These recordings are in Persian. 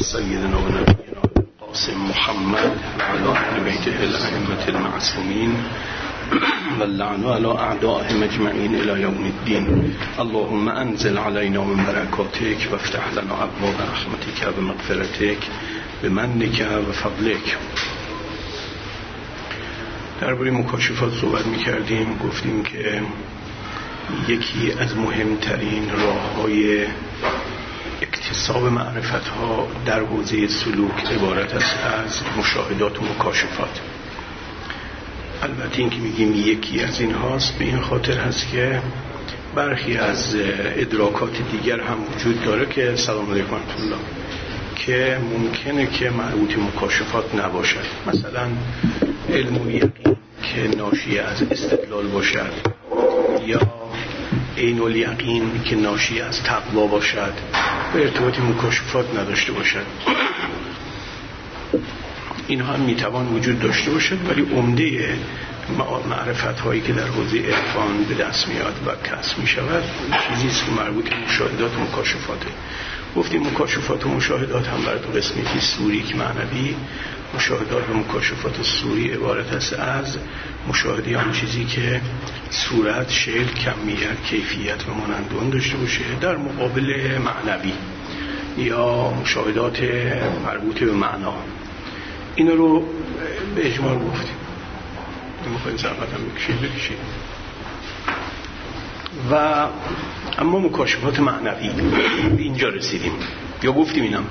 سيدنا ونبينا القاسم محمد وعلى أهل بيته الأئمة المعصومين واللعنة على أعدائهم أجمعين إلى يوم الدين. اللهم أنزل علينا من بركاتك وافتح لنا أبواب رحمتك ومغفرتك بمنك وفضلك. درباره مکاشفات صحبت می‌کردیم، گفتیم که یکی از مهمترین راه‌های اکتساب معرفت‌ها در حوزه سلوک عبارت است از مشاهدات و مکاشفات. البته این که میگیم یکی از این هاست به این خاطر هست که برخی از ادراکات دیگر هم وجود داره که سلام علیکم ورحمة الله که ممکنه که مربوط مکاشفات نباشد. مثلا علم و یقین که ناشی از استدلال باشد یا عین الیقین که ناشی از تقوا باشد به ارتباطی مکاشفات نداشته باشد. این هم میتوان وجود داشته باشد، ولی عمده معرفت هایی که در حوزه عرفان به دست میاد و کسب میشود چیزی است که مربوط به مشاهدات و مکاشفاته. گفتیم مکاشفات و مشاهدات هم بر دو قسمی که سوری که معنوی. مشاهدات و مکاشفات سوری عبارت است از مشاهده آن چیزی که صورت، شکل، کمیت، کیفیت و مانند آن داشته باشه در مقابل معنوی یا مشاهدات مربوط به معنا. اینا رو به اجمال گفتیم. میخواین زحمت هم بکشید. و اما مکاشفات معنوی به اینجا رسیدیم یا گفتیم اینم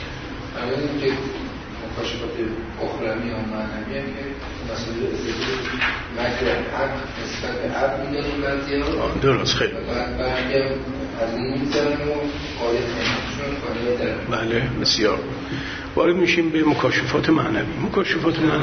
مکاشفات اخروی و معنوی هم که مسئله مکر حق نسبت به عقل میدانیم بعضی‌ها درست خیلی بعضی از این میزنیم و قاید خیلیشون قاید دارم. بله بسیار. وارد میشیم به مکاشفات معنوی. مکاشفات معنوی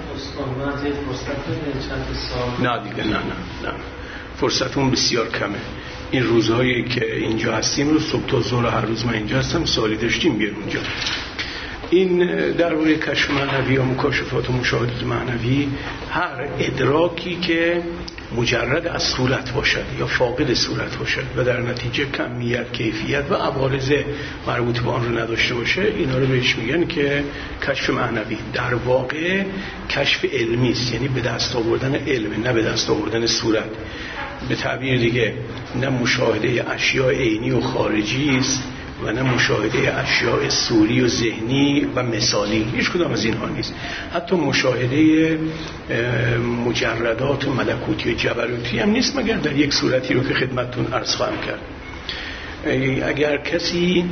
نه دیگه نه فرصتون بسیار کمه. این روزهایی که اینجا هستیم رو صبح تا ظهر هر روز من اینجا هستم، سوالی داشتیم بیارم اونجا. این درباره کشف معنوی و مکاشفات و مشاهدات معنوی هر ادراکی که مجرد از صورت باشد یا فاقد صورت باشد و در نتیجه کمیت، کیفیت و عوارض مربوط به آن رو نداشته باشه، اینا رو بهش میگن که کشف معنوی. در واقع کشف علمی است، یعنی به دست آوردن علم، نه به دست آوردن صورت. به تعبیر دیگه نه مشاهده اشیاء عینی و خارجی است و نه مشاهده اشیاء صوری و ذهنی و مثالی، هیچ کدام از اینها نیست. حتی مشاهده مجردات ملکوتی و جبروتی هم نیست مگر در یک صورتی رو که خدمتتون عرض خواهم کرد. اگر کسی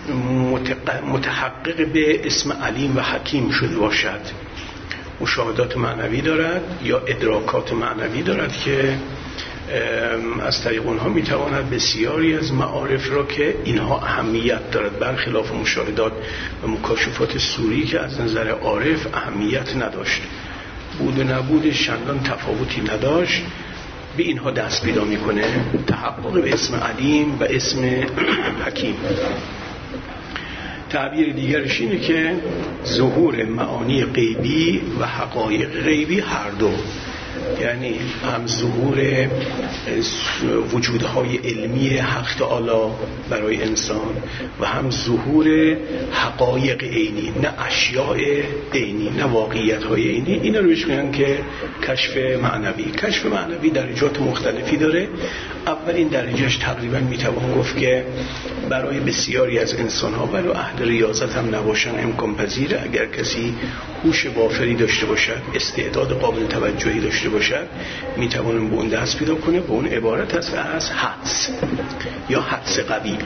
متحقق به اسم علیم و حکیم شده باشد، مشاهدات معنوی دارد یا ادراکات معنوی دارد که از طریق اونها میتواند بسیاری از معارف را که اینها اهمیت دارد برخلاف مشاهدات و مکاشفات سوری که از نظر عارف اهمیت نداشت، بود و نبودش چندان تفاوتی نداشت، به اینها دست پیدا میکنه. تحقق به اسم علیم و اسم حکیم. تعبیر دیگرش اینه که ظهور معانی غیبی و حقایق غیبی هر دو، یعنی هم ظهور وجودهای علمی حق تعالی برای انسان و هم ظهور حقایق عینی، نه اشیاء عینی، نه واقعیت‌های عینی. اینا رو بهش میگن که کشف معنوی. کشف معنوی درجات مختلفی داره. اولین درجهش تقریبا میتوان گفت که برای بسیاری از انسان‌ها ولو اهل ریاضت هم نباشن امکان پذیره. اگر کسی هوش وافری داشته باشد، استعداد قابل توجهی داشته باشد، میتوانه به اون دست پیدا کنه. به اون عبارت است از حدس یا حدس قوی.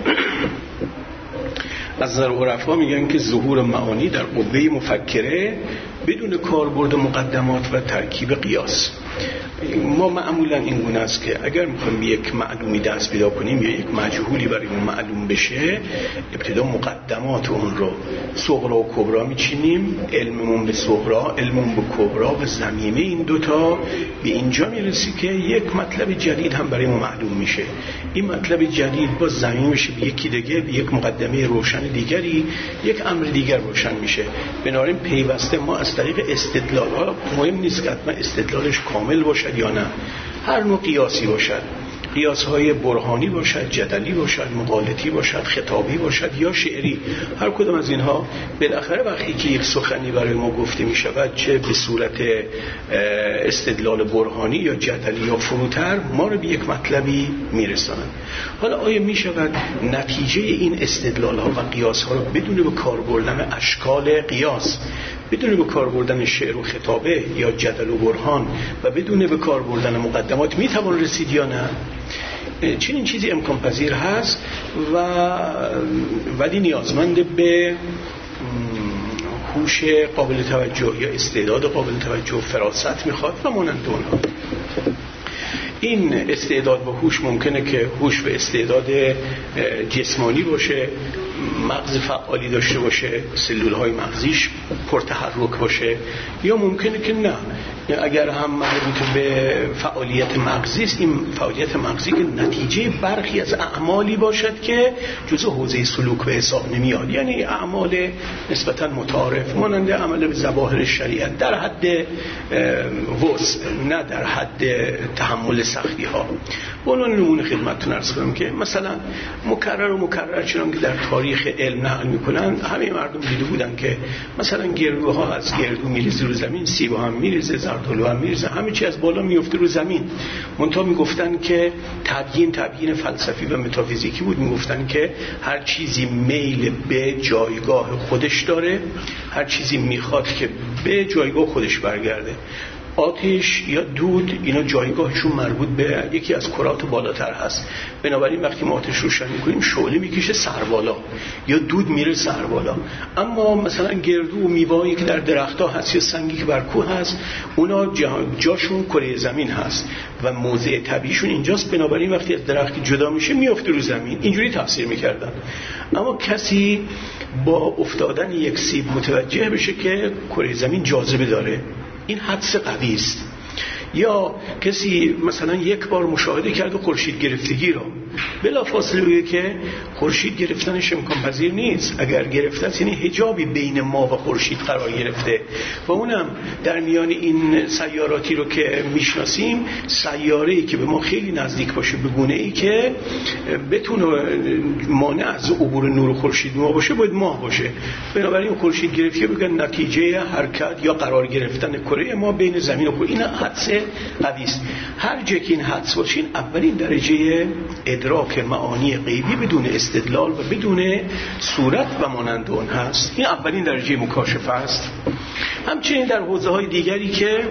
از نظر عرفا میگن که ظهور معانی در قوه مفکره بدون کاربرد مقدمات و ترکیب قیاس. ما معمولا این گونه است که اگر میخوایم یک معلومی دست پیدا کنیم یا یک مجهولی برای اون معلوم بشه، ابتدا مقدمات اون رو صغرا و کبرا میچینیم. علممون به صغرا، علممون به کبرا و ضمیمه این دوتا به اینجا میرسی که یک مطلب جدید هم برای ما معلوم میشه. این مطلب جدید با ضمیمش به یکی دیگه، به یک مقدمه روشن دیگری، یک امر دیگر روشن میشه. بنابراین پیوسته ما از طریق استدلال ها، مهم نیست که حتما استدلالش کامل باشد یا نه، هر نوع قیاسی باشد، قیاس‌های برهانی باشد، جدلی باشد، مقالطی باشد، خطابی باشد یا شعری، هر کدام از اینها بالاخره وقتی که یک سخنی برای ما گفته می شود، چه به صورت استدلال برهانی یا جدلی یا فروتر، ما رو به یک مطلبی میرسانند. حالا آیا می شود نتیجه این استدلال ها و قیاس ها رو بدون به کار بردن اشکال قیاس، بدون به کار بردن شعر و خطابه یا جدل و برهان و بدون به کار بردن مقدمات می توان رسید یا نه؟ چنین چیزی امکان پذیر هست ولی نیازمند به هوش قابل توجه یا استعداد قابل توجه، فراست میخواد و مانند اونها. این استعداد و هوش ممکنه که هوش به استعداد جسمانی باشه، مغز فعالی داشته باشه، سلول‌های مغزیش پرتحرک باشه، یا ممکنه که نه، اگر هم مربوط به فعالیت مغزی است، این فعالیت مغزی که نتیجه برخی از اعمالی باشد که جزء حوزه سلوک به حساب نمیاد، یعنی اعمال نسبتاً متعارف مانند عمل به ظواهر شریعت در حد وسع، نه در حد تحمل سختی ها. به عنوان نمونه خدمتتون عرض کنم که مثلا مکرر چنان که در تاریخ علم نقل میکنن، همه مردم دیده بودن که مثلا گردوها از گردو میریزه رو زمین، سیب هم میریزه، زردالو هم میریزه، همه چی از بالا میفته رو زمین. منتها میگفتن که تبیین فلسفی و متافیزیکی بود، میگفتن که هر چیزی میل به جایگاه خودش داره، هر چیزی میخواد که به جایگاه خودش برگرده. آتش یا دود اینا جایگاهشون مربوط به یکی از کرات بالاتر هست، بنابراین وقتی ما آتش روشن میکنیم شعله میکشه سر بالا یا دود میره سر بالا. اما مثلا گردو و میوه‌ای که در درخت‌ها هست یا سنگی که بر کوه هست، اونا جاشون کره زمین هست و موضع طبیعیشون اینجاست، بنابراین وقتی از درختی جدا میشه میفته رو زمین. اینجوری تفسیر میکردن. اما کسی با افتادن یک سیب متوجه بشه که کره زمین جاذبه داره، این حدس قوی است. یا کسی مثلا یک بار مشاهده کرده خورشید گرفتگی رو، بلا فاصله بگه که خورشید گرفتنش امکان پذیر نیست، اگر گرفته است یعنی حجابی بین ما و خورشید قرار گرفته و اونم در میان این سیاراتی رو که میشناسیم، سیاره‌ای که به ما خیلی نزدیک باشه به گونه‌ای که بتونه مانع از عبور نور خورشید ما باشه، باید ماه باشه. بنابراین خورشید گرفتگی بگن نتیجه حرکت یا قرار گرفتن کره ما بین زمین و خورشید. این حدس قوی است. هر جا که این حدس باشین، اولین درجه ادراک معانی غیبی بدون استدلال و بدون صورت و مانند اون هست. این اولین درجه مکاشفه است. همچنین در حوزه‌های دیگری که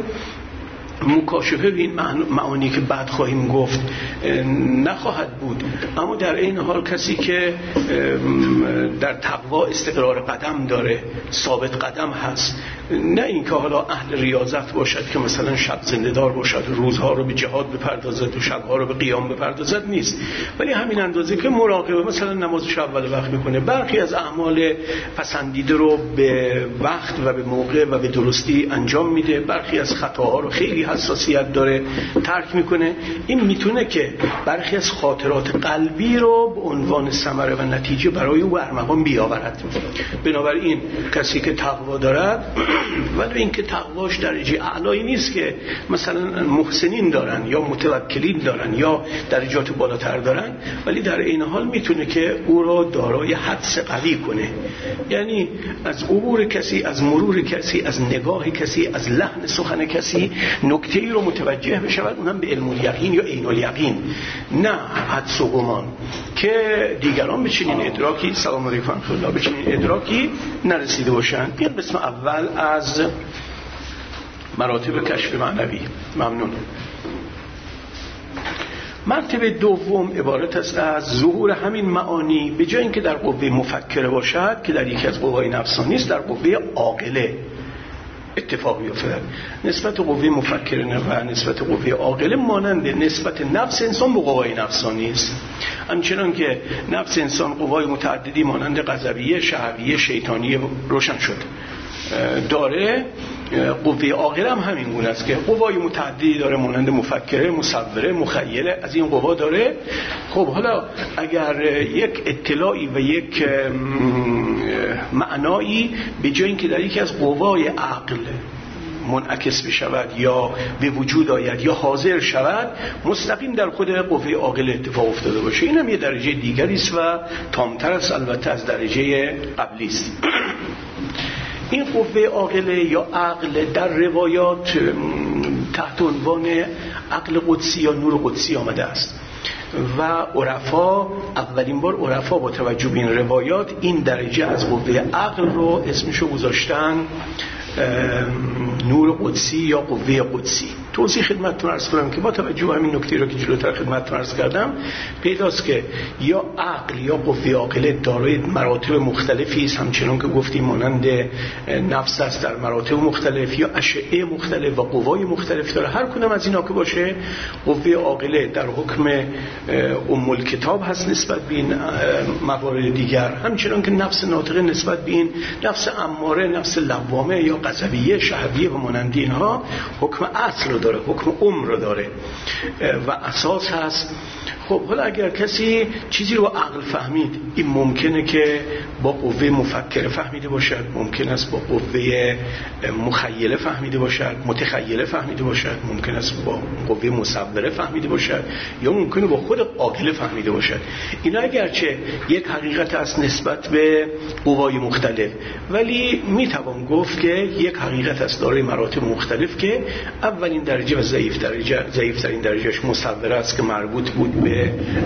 مکاشفه به این معانی که بعد خواهیم گفت نخواهد بود، اما در این حال کسی که در تقوا استقرار قدم داره، ثابت قدم هست، نه اینکه حالا اهل ریاضت باشد که مثلا شب زنده دار باشد، روزها رو به جهاد بپردازد و شبها رو به قیام بپردازد، نیست، ولی همین اندازه که مراقبه مثلا نمازش اول وقت میکنه، برخی از اعمال پسندیده رو به وقت و به موقع و به درستی انجام میده، برخی از خطاها رو خیلی حساسیت داره ترک میکنه. این میتونه که برخی از خاطرات قلبی رو به عنوان ثمره و نتیجه برای او ارمغان بیاورد. بنابراین کسی که تقوا دارد، ولی اینکه تقواش درجه اعلایی نیست که مثلا محسنین دارن یا متوکلین دارن یا درجات بالاتر دارن، ولی در این حال میتونه که او را دارای حدس قوی کنه، یعنی از عبور کسی، از مرور کسی، از نگاه کسی، از لحن سخن کسی نکته‌ای رو متوجه بشود، اونم به علم الیقین یا عین الیقین، نه حدس و گمان که دیگران به چنین ادراکی، سلام علیکم الله، به چنین ادراکی نرسیده باشند. این قسم اول از مراتب کشف معنوی. ممنون. مرتبه دوم عبارت است از ظهور همین معانی به جای اینکه در قوه مفکره باشد که در یکی از قوای نفسانی است، در قوه عاقله اتفاق بیفتد. نسبت قوه مفکرانه و نسبت قوه عاقله مانند نسبت نفس انسان به قوای نفسانی است. همچنان که نفس انسان قوای متعددی مانند غضبیه، شهویه، شیطانیه روشن شد داره، قوه عاقله هم همین گونه است که قوای متعددی داره مانند مفکره، مصوره، مخیله، از این قوا داره. خب حالا اگر یک اطلاعی و یک معنایی به جای اینکه در یکی از قوای عقل منعکس بشود یا به وجود آید یا حاضر شود مستقیم در خود قوه عاقله اتفاق افتاده باشه. این هم یه درجه دیگری است و تامتر است البته از درجه قبلی است. این قوه عاقله یا عقل در روایات تحت عنوان عقل قدسی یا نور قدسی آمده است و عرفا اولین بار با توجه به این روایات این درجه از قوه عقل رو اسمشو گذاشتن نور قدسی یا قوه قدسی. توضیح خدمتتون عرض کنم که با توجه به همین نکته رو که جلوتر خدمتتون عرض کردم پیداست که یا عقل یا قوه عاقله دارای مراتب مختلفی است، همچنان که گفتیم مانند نفس است در مراتب مختلف یا اشعه مختلف و قوای مختلف داره. هر کدام از اینا که باشه قوه عاقله در حکم ام الکتاب هست نسبت به این موارد دیگر، همچنان که نفس ناطقه نسبت به این نفس اماره، نفس لوامه یا غضبیه، شهویه و مانند اینها حکم اصل رو داره، حکم رو داره و اساس هست. خب حالا اگر کسی چیزی رو عقل فهمید، این ممکنه که با قوه مفکره فهمیده باشد، ممکن است با قوه مخیله فهمیده باشد، متخیله فهمیده باشد، ممکن است با قوه مصوره فهمیده باشد یا ممکنه با خود عاقله فهمیده باشد. اینا اگرچه یک حقیقت است نسبت به قوای مختلف، ولی میتوان گفت که یک حقیقت است دارای مراتب مختلف که اولین درجه و ضعیفترین درجهش مصوره است که مربوط بود به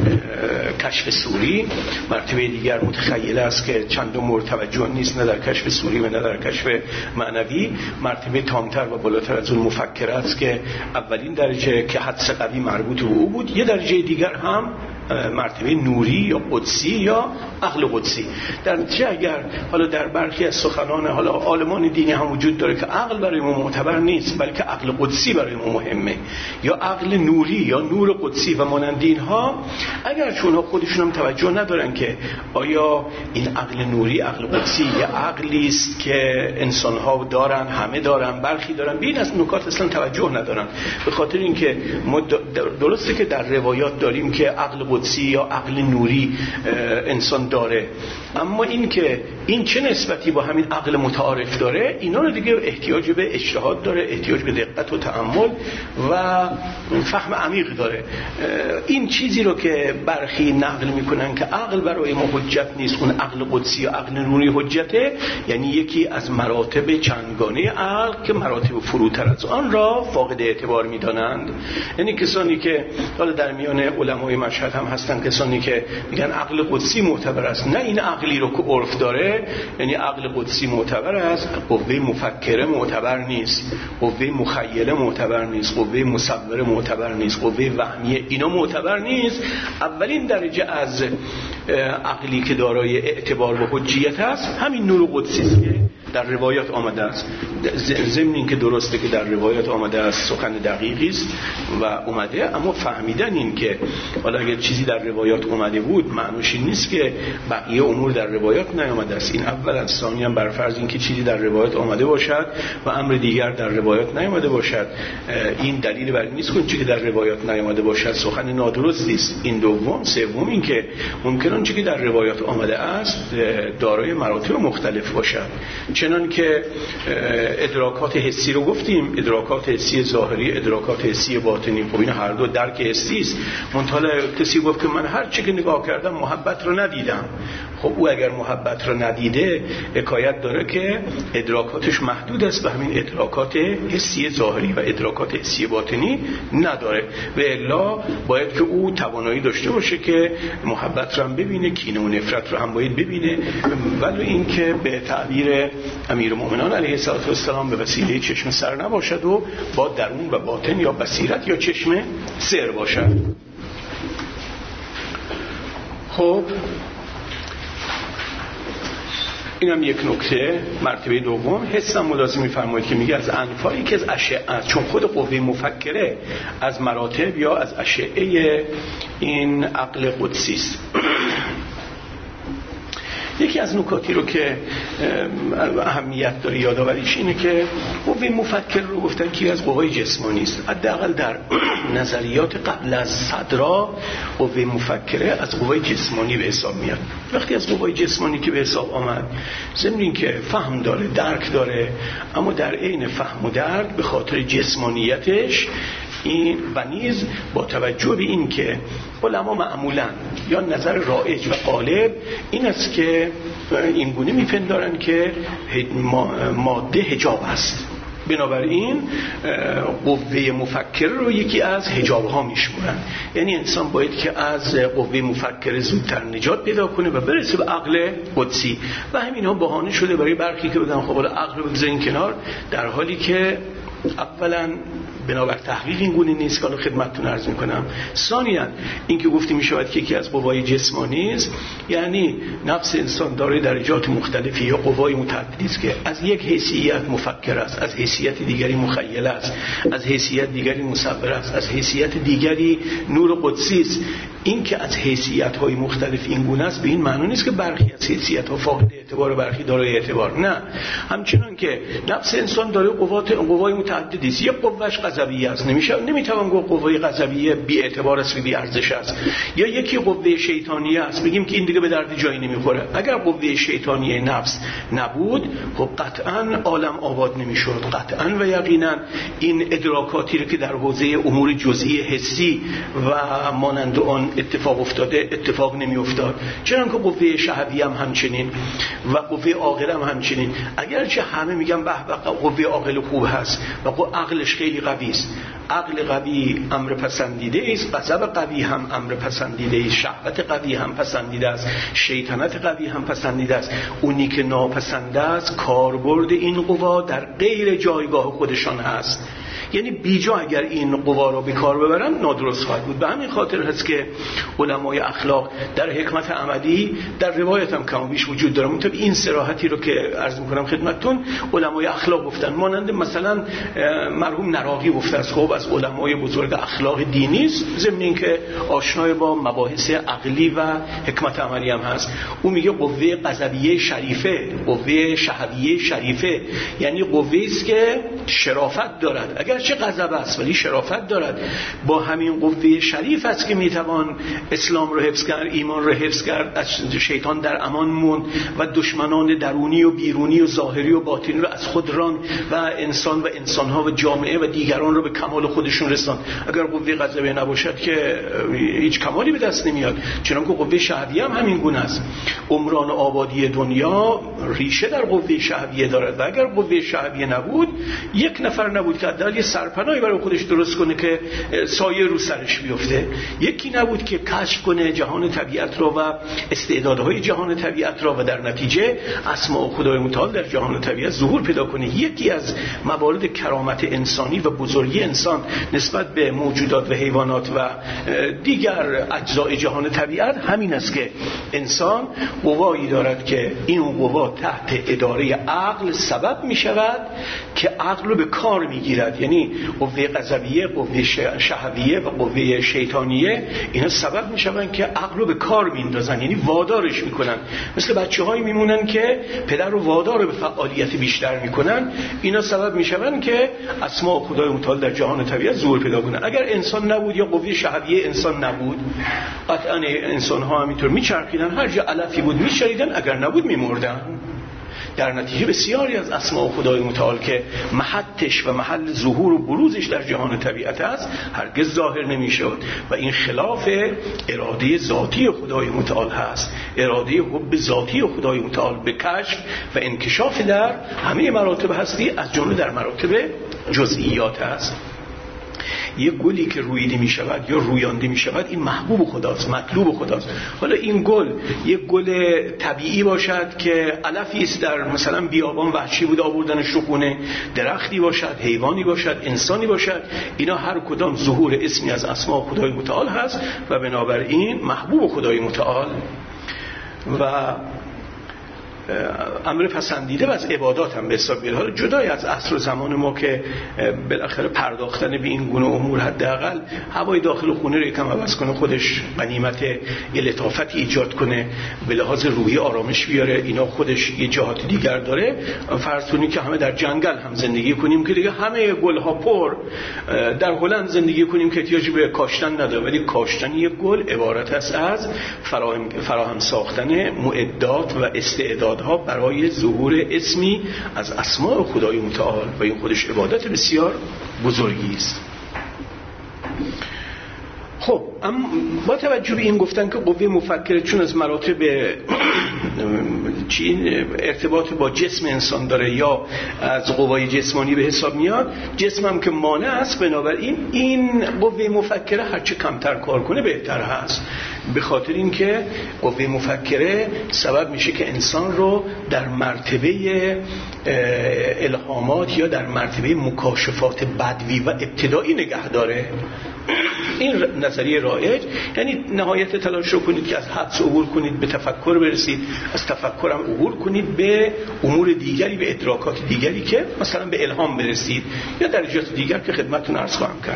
کشف صوری، مرتبه دیگر متخیله است که چند مورد توجه نیست، نه در کشف صوری و نه در کشف معنوی. مرتبه تامتر و بالاتر از اون مفکره است که اولین درجه که حدس قوی مربوط به او بود. یه درجه دیگر هم مرتبه نوری یا قدسی یا عقل قدسی. در نتیجه اگر حالا در برخی از سخنان حالا عالمان دینی هم وجود داره که عقل برای ما معتبر نیست بلکه عقل قدسی برای ما مهمه یا عقل نوری یا نور قدسی و مانند اینها، اگر چونها خودشون هم توجه ندارن که آیا این عقل نوری عقل قدسی یا عقلی است که انسان‌ها دارن، همه دارن، برخی دارن، به این از نکات اصلا توجه ندارن. به خاطر اینکه ما درسته که در روایات داریم که عقل قدسی یا عقل نوری انسان داره، اما این که این چه نسبتی با همین عقل متعارف داره، اینا رو دیگه احتیاج به اجتهاد داره، احتیاج به دقت و تأمل و فهم عمیق داره. این چیزی رو که برخی نقل میکنن که عقل برای ما حجت نیست، اون عقل قدسی یا عقل نوری حجته، یعنی یکی از مراتب چندگانه عقل که مراتب فروتر از آن را فاقد اعتبار میدانند. یعنی کسانی که حالا در میان علمای مشهد هم هستن کسانی که میگن عقل قدسی معتبر است، نه این عقلی رو که عرف داره، یعنی عقل قدسی معتبر است، قوه مفکره معتبر نیست، قوه مخیله معتبر نیست، قوه مصوره معتبر نیست، قوه وهمیه اینا معتبر نیست. اولین درجه از عقلی که دارای اعتبار و حجیت است همین نور قدسی است که در روایات آمده است. ضمن این که درسته که در روایات آمده است سخن دقیقی است و اومده، اما فهمیدن این که حالا اگر چیزی در روایات اومده بود معنیش این نیست که بقیه امور در روایات نیامده است. این اول از ثانیاً بر فرض این که چیزی در روایات آمده باشد و امر دیگر در روایات نیامده باشد، این دلیل بر این نیست که چیزی در روایات نیامده باشد سخن نادرستی است. این دوم. سوم این که ممکن آنچه که در روایات آمده است دارای مراتب مختلف باشد، چنان که ادراکات حسی رو گفتیم، ادراکات حسی ظاهری، ادراکات حسی باطنی. خب این هر دو درک حسی است. منتها کسی گفت که من هر چی که نگاه کردم محبت رو ندیدم. خب او اگر محبت رو ندیده حکایت داره که ادراکاتش محدود است به همین ادراکات حسی ظاهری و ادراکات حسی باطنی نداره، و الا باید که او توانایی داشته باشه که محبت رو هم ببینه، کینه و نفرت رو هم باید ببینه، ولی این که به تعبیر امیرالمومنین علیه السلام به وسیله چشم سر نباشد و با درون و باطن یا بصیرت یا چشم سر باشد. خب اینم یک نکته. مرتبه دوم حس هم ملازم می‌فرمایید که میگه از انفایی که از اشعه، چون خود قوه مفکره از مراتب یا از اشعه این عقل قدسی است. یکی از نکاتی رو که اهمیت داره یادآوریش اینه که قوه مفکر رو گفتن که از قوای جسمانی است. حداقل در نظریات قبل از صدرا قوه مفکره از قوای جسمانی به حساب میاد. وقتی از قوای جسمانی که به حساب آمد، ضمن این که فهم داره، درک داره، اما در عین فهم و درک به خاطر جسمانیتش این و نیز با توجه به این که علما معمولا یا نظر رایج و غالب این است که این گونه میپندارن که ماده حجاب است، بنابراین قوه مفکر رو یکی از حجاب ها میشمونن. یعنی انسان باید که از قوه مفکر زودتر نجات پیدا کنه و برسه به عقل قدسی و همین ها بهانه شده برای برخی که بگن خب عقل رو بگذارین کنار، در حالی که اولا بنابر تحقیق این گونه نیست که خدمتتون عرض میکنم. ثانیاً این که گفته میشود که یکی از قوای جسمانی است، یعنی نفس انسان داره درجات مختلفی یا قوای متعددی است که از یک حیثیت مفکر است، از حیثیت دیگری مخیل است، از حیثیت دیگری مصور است، از حیثیت دیگری نور قدسی است. این که از حیثیت‌های مختلف این گونه است به این معنی نیست که برخی از حیثیت‌ها فاقد اعتبار و برخی دارای اعتبار، نه. همچنان که نفس انسان داره قوای متعددی است. یک قوهش غضبیه است، نمیتوان گفت قوه غضبیه بی اعتبار است و بی ارزش است. یا یکی قوه شیطانیه است، بگیم که این دیگه به درد جایی نمیخوره. اگر قوه شیطانیه نفس نبود، خب قطعاً عالم آباد نمیشد، قطعاً و یقیناً این ادراکاتی رو که در حوزه امور جزئی حسی و مانند آن اتفاق افتاده اتفاق نمی افتاد. چنانکه قوه شهوی هم همچنین و قوه عاقل هم همچنین. اگرچه همه میگن به قوه عاقل خوب هست و عقلش خیلی قوی است، عقل قوی امر پسندیده است، غضب قوی هم امر پسندیده است، شهوت قوی هم پسندیده است، شیطنت قوی هم پسندیده است. اونی که ناپسنده است کاربرد این قوا در غیر جایگاه خودشان هست. یعنی بیجا اگر این قوا را به کار ببرن نادرست خواهد بود. به همین خاطر هست که علمای اخلاق در حکمت عملی در روایت هم کم و بیش وجود داره. منتها این صراحتی رو که عرض می‌کنم خدمتتون علمای اخلاق گفتن، مانند مثلا مرحوم نراقی گفته است، خب از علمای بزرگ اخلاق دینی است، ضمن اینکه آشنای با مباحث عقلی و حکمت عملی هم هست. او میگه قوه غضبیه شریفه، قوه شهویه شریفه، یعنی قوه‌ای است که شرافت دارد، اگر چه غضب است ولی شرافت دارد. با همین قوه شریف است که میتوان اسلام رو حفظ کرد، ایمان رو حفظ کرد، از شیطان در امان موند و دشمنان درونی و بیرونی و ظاهری و باطنی رو از خود ران و انسان و انسانها و جامعه و دیگران رو به کمال خودشون رساند. اگر قوه غضبه نباشد که هیچ کمالی به دست نمیاد. چنانکه قوه شهویه هم همین گونه است. عمران آبادی دنیا ریشه در قوه شهویه دارد و اگر قوه شهویه نبود، یک نفر نبود که در یه سرپناهی برای خودش درست کنه که سایه رو سرش بیفته، یکی نبود که کشف کنه جهان طبیعت را و استعدادهای جهان طبیعت را و در نتیجه اسماء خدای متعال در جهان طبیعت ظهور پیدا کنه. یکی از موارد کرامت انسانی و بزرگی انسان نسبت به موجودات و حیوانات و دیگر اجزای جهان طبیعت همین است که انسان قوایی دارد که این قوا تحت اداره عقل سبب می شود که عقل رو به کار می گیرد. یعنی قوه غضبیه، قوه شهویه و قوه شیطانیه اینا سبب می شوند که عقل رو به کار می اندازن، یعنی وادارش می کنن. مثل بچه هایی می مونن که پدر رو وادار به فعالیت بیشتر می کنن، اینا سبب می شوند که اسماء خدای متعال در جهان طبیعت ظهور پیدا کنن. اگر انسان نبود یا قوه شهویه انسان نبود، قطعا انسان ها همینطور می چرخیدن، هر جا علفی بود می چریدن، اگر نبود می مردن. در نتیجه بسیاری از اسماء خدای متعال که محطش و محل ظهور و بروزش در جهان طبیعت است هرگز ظاهر نمیشد و این خلاف اراده ذاتی خدای متعال هست. اراده حب ذاتی خدای متعال به کشف و انکشاف در همه مراتب هستی از جمله در مراتب جزئیات است. یک گلی که رویده می شود یا رویانده می شود این محبوب خداست، مطلوب خداست. حالا این گل یک گل طبیعی باشد که علفی است در مثلا بیابان وحشی بود آوردنش رو خونه، درختی باشد، حیوانی باشد، انسانی باشد، اینا هر کدام ظهور اسمی از اسماء خدای متعال هست و بنابراین محبوب خدای متعال. و امر پسندیده و از عبادات هم به حساب میاد. حالا جدای از عصر و زمان ما که بالاخره پرداختن به این گونه امور حداقل هوای داخل خونه رو یکم عوض کنه، خودش غنیمت لطافتی ایجاد کنه، به لحاظ روحی آرامش بیاره، اینا خودش یه جهات دیگر داره. فرض کنید که همه در جنگل هم زندگی کنیم که دیگه همه گلها پر، در هلند زندگی کنیم که احتیاجی به کاشتن نداره، ولی کاشتن یک گل عبارت است از فراهم ساختن معدات و استعدادها برای ظهور اسمی از اسماء خدای متعال و این خودش عبادت بسیار بزرگی است. خب اما با توجه به این گفتن که قوه مفکره چون از مراتب ارتباط با جسم انسان داره یا از قوای جسمانی به حساب میاد، جسم هم که مانع است، بنابراین این قوه مفکره هرچه کمتر کار کنه بهتر هست، به خاطر اینکه قوه مفکره سبب میشه که انسان رو در مرتبه الهامات یا در مرتبه مکاشفات بدوی و ابتدایی نگه داره. این نظریه رایج، یعنی نهایت تلاش رو کنید که از حدس عبور کنید به تفکر برسید، از تفکر هم عبور کنید به امور دیگری، به ادراکات دیگری که مثلا به الهام برسید یا درجات دیگر که خدمتتون عرض خواهم کرد.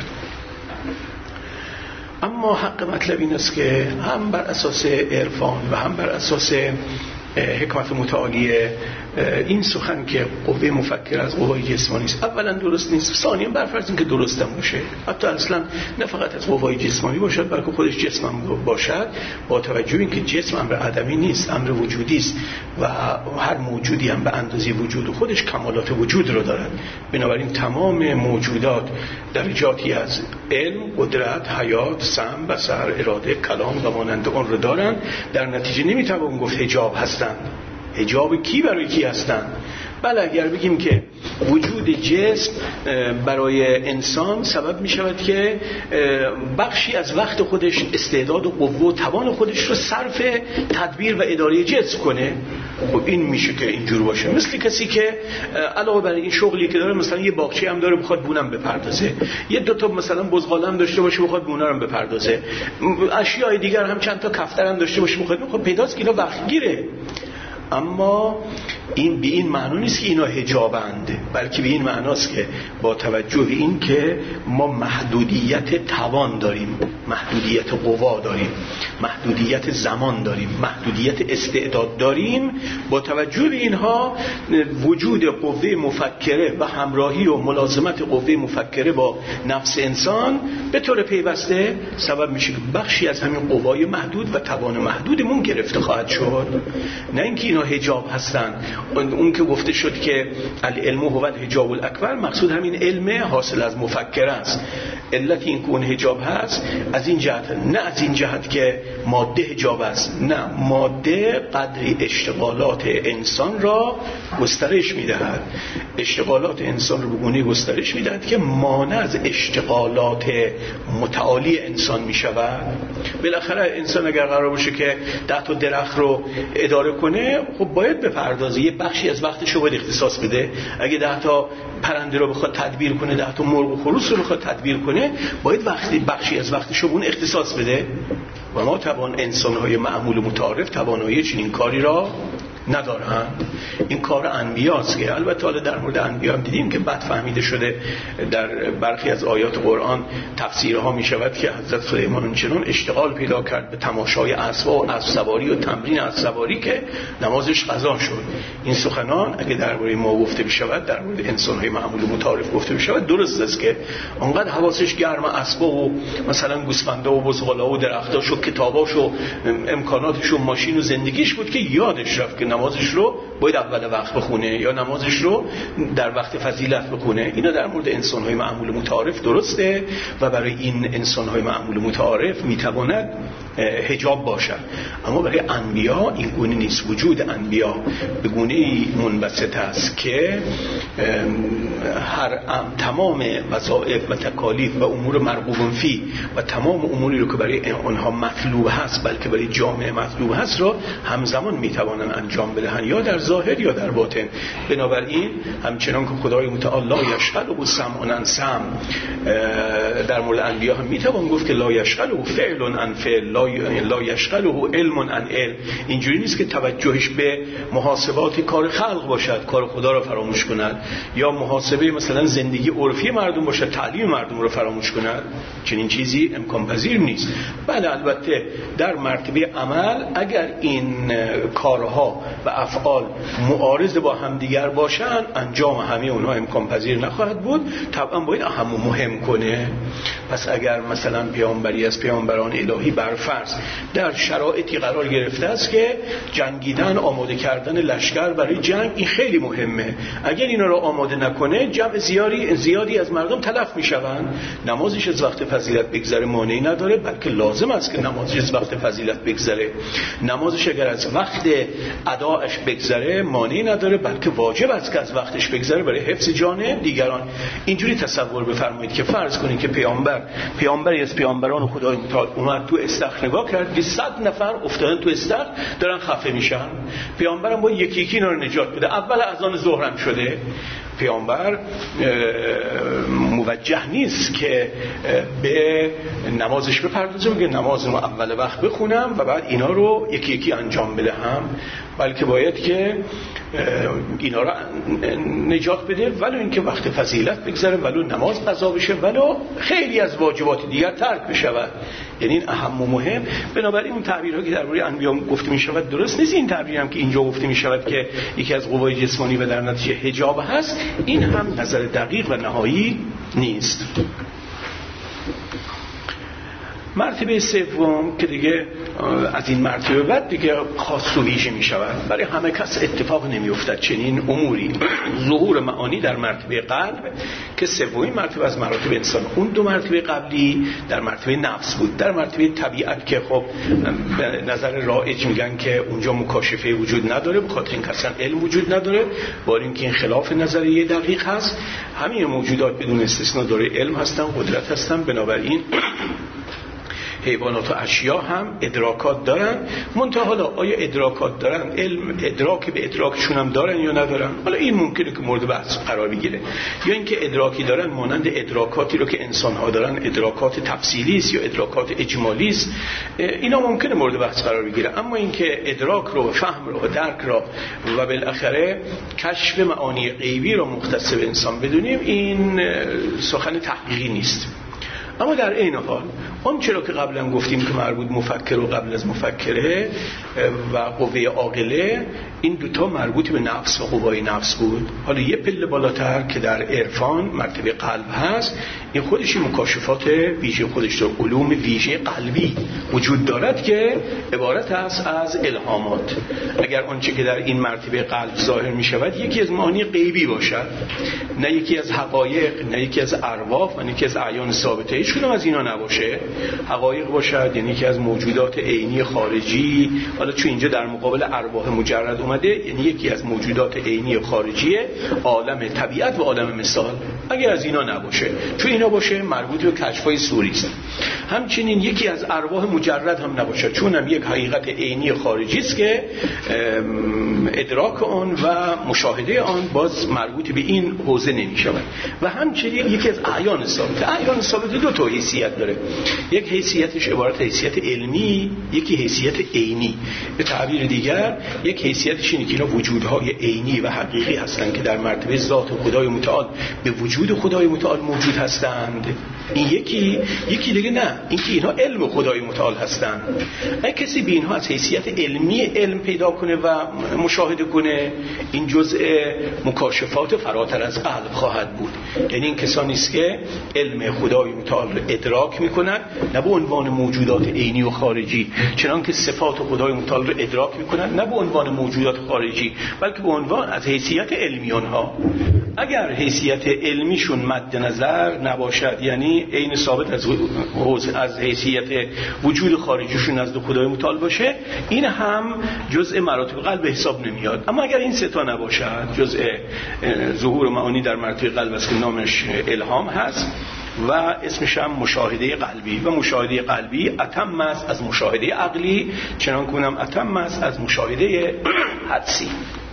اما حق مطلب این است که هم بر اساس عرفان و هم بر اساس حکمت متعالیه این سخن که قوه مفکر از قوای جسمانی است اولا درست نیست، ثانیا بر فرض اینکه درست هم باشه، حتی اصلا نه فقط از قوای جسمانی باشد بلکه خودش جسم هم باشد، با توجه اینکه جسم امر عدمی نیست، امر وجودی است و هر موجودی هم به اندازه وجود خودش کمالات وجود رو دارد. بنابراین تمام موجودات درجاتی از علم، قدرت، حیات، سمع، بصر، اراده، کلام و مانند آن رو دارن. در نتیجه نمیتوان گفت حجاب هستن. حجاب کی برای کی هستن؟ بله اگر بگیم که وجود جسم برای انسان سبب می شود که بخشی از وقت خودش استعداد و قوه و توان خودش رو صرف تدبیر و اداره جسم کنه، خب این میشه که اینجور باشه. مثل کسی که علاوه بر این شغلی که داره مثلا یه باغچه هم داره بخواد بونم بپردازه، یه دو تا مثلا بزغاله هم داشته باشه بخواد بونه رو بپردازه، اشیاء دیگر هم چند تا کفتر هم داشته باشه بخواد، خب پیداست که اینا وقت گیره. اما این به این معنی نیست که اینا حجابند، بلکه به این معناست که با توجه به این که ما محدودیت توان داریم، محدودیت قوا داریم، محدودیت زمان داریم، محدودیت استعداد داریم، با توجه به اینها وجود قوه مفکره و همراهی و ملازمت قوه مفکره با نفس انسان به طور پیوسته سبب میشه که بخشی از همین قوای محدود و توان محدودمون گرفته خواهد شد. نه اینکه اینا حجاب هستن. اون که گفته شد که العلم هو الحجاب الاکبر، مقصود همین علم حاصل از مفکر است. علت این که اون حجاب هست از این جهت، نه از این جهت که ماده حجاب است، نه، ماده قدری اشتغالات انسان را گسترش میدهد، اشتغالات انسان رو به گونه‌ای گسترش میدهد که مانع از اشتغالات متعالی انسان میشود. بالاخره انسان اگر قرار باشه که 10 تا درخت رو اداره کنه، خب باید بپردازه، یه بخشی از وقتش رو باید اختصاص بده. اگه 10 تا پرنده رو بخواد تدبیر کنه، 10 تا مرغ و خروس رو بخواد تدبیر کنه، باید بخشی از وقتش رو اون اختصاص بده. و ما انسان‌های معمول و متعارف توانایی چنین کاری را ندارن. این کار انبیاست که البته حالا در مورد انبیا هم دیدیم که بد فهمیده شده. در برخی از آیات قرآن تفسیرها می شود که حضرت سلیمان چنان اشتغال پیدا کرد به تماشای اسب و اسب سواری و تمرین اسب سواری که نمازش قضا شد. این سخنان اگه درباره ما گفته بشود، در مورد انسان‌های معمول و متعارف گفته بشود، درست است که انقدر حواسش گرم اسبا و مثلا گوسفندا و بزغالا و درختاش و کتاباش و امکاناتش و ماشین و زندگیش بود که یادش رفت که نمازش رو باید اول وقت بخونه یا نمازش رو در وقت فضیلت بخونه. اینا در مورد انسان‌های معمول متعارف درسته و برای این انسان‌های معمول متعارف میتواند حجاب باشد. اما برای انبیا این گونه نیست. وجود انبیا به گونه‌ای منبسط است که تمام وظایف و تکالیف و امور مرغوب فی و تمام اموری رو که برای آنها مطلوب هست، بلکه برای جامعه مطلوب هست، را همزمان میتوانند انجام انجام بدهن، یا در ظاهر یا در باطن. بنابراین همچنان که خدای متعال لا یشغله سمع عن سمع، در مورد انبیا هم میتوان گفت که لا یشغله فعل عن فعل، لا یشغله علم عن علم. اینجوری نیست که توجهش به محاسبات کار خلق باشد، کار خدا رو فراموش کند، یا محاسبه مثلا زندگی عرفی مردم باشد، تعلیم مردم رو فراموش کند. چنین چیزی امکان پذیر نیست. بله البته در مرتبه عمل اگر این کارها و افعال معارض با همدیگر باشن، انجام همه اونها امکان پذیر نخواهد بود، طبعا باید اهم و مهم کنه. پس اگر مثلا پیامبری از پیامبران الهی برفرض در شرایطی قرار گرفته است که جنگیدن، آماده کردن لشکر برای جنگ، این خیلی مهمه، اگر اینا رو آماده نکنه جمع زیادی از مردم تلف میشوند. نمازش از وقت فضیلت بگذره مانعی نداره، بلکه لازم است که نمازش از وقت فضیلت بگذره. نمازش اگر از وقت ادایش بگذره مانعی نداره، بلکه واجب است که از وقتش بگذره برای حفظ جان دیگران. اینجوری تصور بفرمایید که فرض کنید که پیامبری از پیامبران خدای متعال اومد تو استخر نگاه کرد، 100 نفر افتادن تو استخر دارن خفه میشن. پیامبرم باید یکی یکی اینا رو نجات بده. اول اذان ظهر شده، پیامبر موجه نیست که به نمازش بپردازه، بگه نماز رو اول وقت بخونم و بعد اینا رو یکی یکی انجام بدهم، بلکه باید که اینا رو نجات بده، ولو اینکه وقت فضیلت بگذره، ولو نماز قضا بشه، ولو خیلی از واجبات دیگر ترک بشود. یعنی این اهم و مهم. بنابراین اون تعبیرها که درباره انبیا گفته می شود درست نیست. این تعبیر هم که اینجا گفته می شود که یکی از قوای جسمانی و در نتیجه حجاب هست، این هم نظر دقیق و نهایی نیست. مرتبه سوم که دیگه از این مرتبه بعد دیگه خاص و ویژه می شود، برای همه کس اتفاق نمی افتد چنین اموری. ظهور معانی در مرتبه قلب که سومین مرتبه از مراتب انسان. اون دو مرتبه قبلی در مرتبه نفس بود. در مرتبه طبیعت که خب به نظر رایج میگن که اونجا مکاشفه وجود نداره، به خاطر اینکه اصلا علم وجود نداره، با اینکه این خلاف نظریه دقیق هست. همه موجودات بدون استثنا داره علم هستن، قدرت هستن. بنابراین حیوانات و اشیا هم ادراکات دارن. منتها حالا آیا ادراکات دارن، علم ادراک به ادراکشون هم دارن یا ندارن؟ حالا این ممکنه که مورد بحث قرار بگیره. یا اینکه ادراکی دارن مانند ادراکاتی رو که انسان ها دارن، ادراکات تفصیلی است یا ادراکات اجمالی است، اینا ممکنه مورد بحث قرار بگیره. اما اینکه ادراک رو، فهم رو و درک رو و بالاخره کشف معانی غیبی رو مختص به انسان بدونیم، این سخن تحقیقی نیست. اما در این حال اون چرا که قبلا گفتیم که مربوط مفکر و قبل از مفکره و قوه عاقله، این دوتا مربوط به نفس و قوای نفس بود. حالا یه پله بالاتر که در عرفان مرتبه قلب هست، این خودش مکاشفات ویژه خودش داره، علوم ویژه قلبی وجود دارد که عبارت است از الهامات. اگر آنچه که در این مرتبه قلب ظاهر می شود یکی از معانی غیبی باشد، نه یکی از حقایق، نه یکی از ارواح، نه یکی از اعیان ثابته، هیچ کدوم از اینا نباشه، حقایق باشد، یعنی یکی از موجودات عینی خارجی. حالا چون اینجا در مقابل ارواح مجرد اومده، یعنی یکی از موجودات عینی خارجی عالم طبیعت و عالم مثال. اگر از اینا نباشه، چون اینا باشه مربوط به کشفای سوری است. همچنین یکی از ارواح مجرد هم نباشه، چون هم یک حقیقت عینی خارجی است که ادراک آن و مشاهده آن باز مربوط به این حوزه نمی شود. و همچنین یکی از اعیان ثابت. اعیان ثابت دو تا حیثیت داره، یک حیثیتش عبارت حیثیت علمی، یکی حیثیت عینی. به تعبیر دیگر یک حیثیتش اینه که اینا وجودهای عینی و حقیقی هستند که در مرتبه ذات خدای متعال به وجود خدای متعال موجود هستند. این یکی دیگه نه، اینکه اینها علم خدای متعال هستند. اگه کسی به اینها از حیثیت علمی علم پیدا کنه و مشاهده کنه، این جزء مکاشفات فراتر از قلب خواهد بود. یعنی این کسانی است که علم خدای متعال رو ادراک میکنن، نه به عنوان موجودات عینی و خارجی، چنان که صفات خدای متعال رو ادراک میکنن، نه به عنوان موجودات خارجی، بلکه به عنوان از حیثیت علمی آنها. اگر حیثیت علمیشون مد نظر نباشد، یعنی عین ثابت از حیثیت وجود خارجیشون نزد خدای متعال باشه، این هم جزء مراتب قلب حساب نمیاد. اما اگر این سه تا نباشد، جزء ظهور معانی در مرتبه قلب است که نامش الهام هست، و اسمش هم مشاهده قلبی و مشاهده قلبی اتم است از مشاهده عقلی، چنان کنم اتم است از مشاهده حدسی.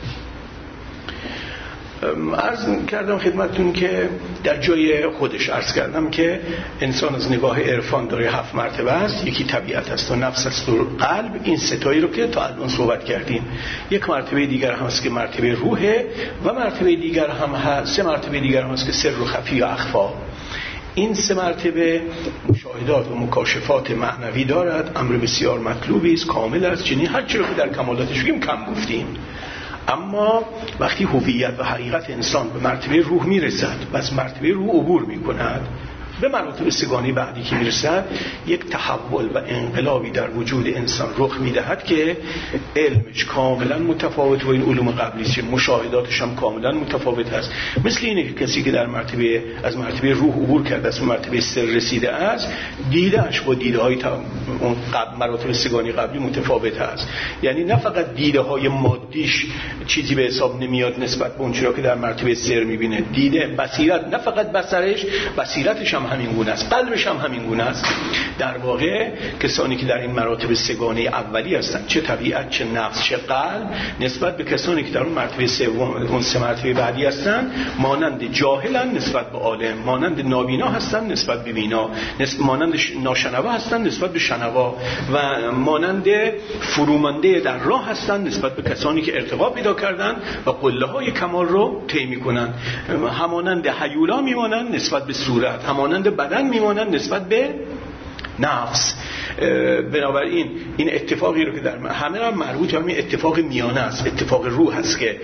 عرض کردم خدمتتون که در جای خودش عرض کردم که انسان از نگاه عرفان داره 7 مرتبه است. یکی طبیعت است و نفس است و قلب، این ستایی رو که تا الان صحبت کردیم. یک مرتبه دیگر هم است که مرتبه روحه و مرتبه دیگر هم هست، 3 مرتبه دیگر هم است که سر و خفی و اخفا. این 3 مرتبه مشاهدات و مکاشفات معنوی دارد. امر بسیار مطلوبی است، کامل است، چنین هر چیزی که در کمالاتش بگیم کم گفتیم. اما وقتی هویت و حقیقت انسان به مرتبه روح میرسد و از مرتبه روح عبور میکند، به مراتب سگانی بعدی که میرسد، یک تحول و انقلابی در وجود انسان رخ میدهد که علمش کاملا متفاوت و این علوم قبلی چه مشاهداتش هم کاملا متفاوت است. مثل اینه که کسی که در مرتبه از مرتبه روح عبور کرده است و مرتبه سر رسیده است، دیدهش با دیده های اون مراتب سگانی قبلی متفاوت است. یعنی نه فقط دیده های مادیش چیزی به حساب نمیاد نسبت به اون چیزی که در مرتبه سر میبینه، دیده بصیرت، نه فقط بصرش، بصیرتش هم همین گونه است، قلبش هم همین گونه است. در واقع کسانی که در این مراتب سگانه اولی هستند، چه طبیعت، چه نفس، چه قلب، نسبت به کسانی که در اون مرتبه سوم، اون 3 مرتبه بعدی هستند، مانند جاهلن نسبت به عالم، مانند نابینا هستند نسبت به بینا، مانند ناشنوا هستند نسبت به شنوا و مانند فرومانده در راه هستند نسبت به کسانی که ارتقا پیدا کردند و قله‌های کمال رو طی می‌کنند. همانند هیولا میمانند نسبت به صورت، همانند بدن میمانند نسبت به نفس. بنابراین این اتفاقی رو که در همه هم مربوط به همین اتفاق میانه است، اتفاق روح است که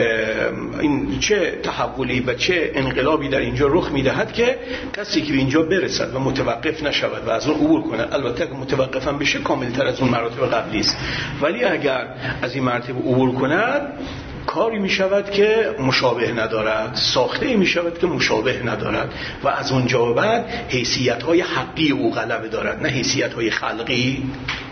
این چه تحولی و چه انقلابی در اینجا رخ میدهد که کسی که به اینجا برسد و متوقف نشود و از اون عبور کنه، البته که متوقف هم بشه کاملتر از اون مراتب قبلی است، ولی اگر از این مراتب عبور کند کاری می شود که مشابه ندارد، ساخته می شود که مشابه ندارد و از اونجا بعد حیثیت های حقی او غلبه دارد، نه حیثیت های خلقی.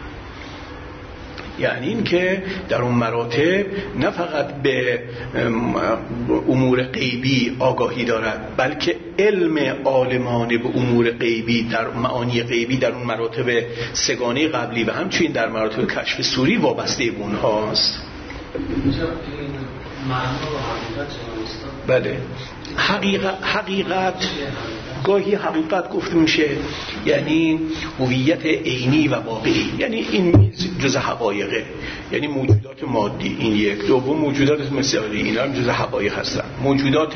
یعنی این که در اون مراتب نه فقط به امور غیبی آگاهی دارد، بلکه علم عالمانه به امور غیبی، در معانی غیبی در اون مراتب سگانه قبلی و همچنین در مراتب کشف سوری وابسته به اونهاست. بله، حقیقت گاهی حقیقت گفته میشه یعنی هویت عینی و واقعی، یعنی این میز جزء حقایقه، یعنی موجودات مادی این یک. دوم موجودات مثالی، اینا هم جزء حقایق هستن. موجودات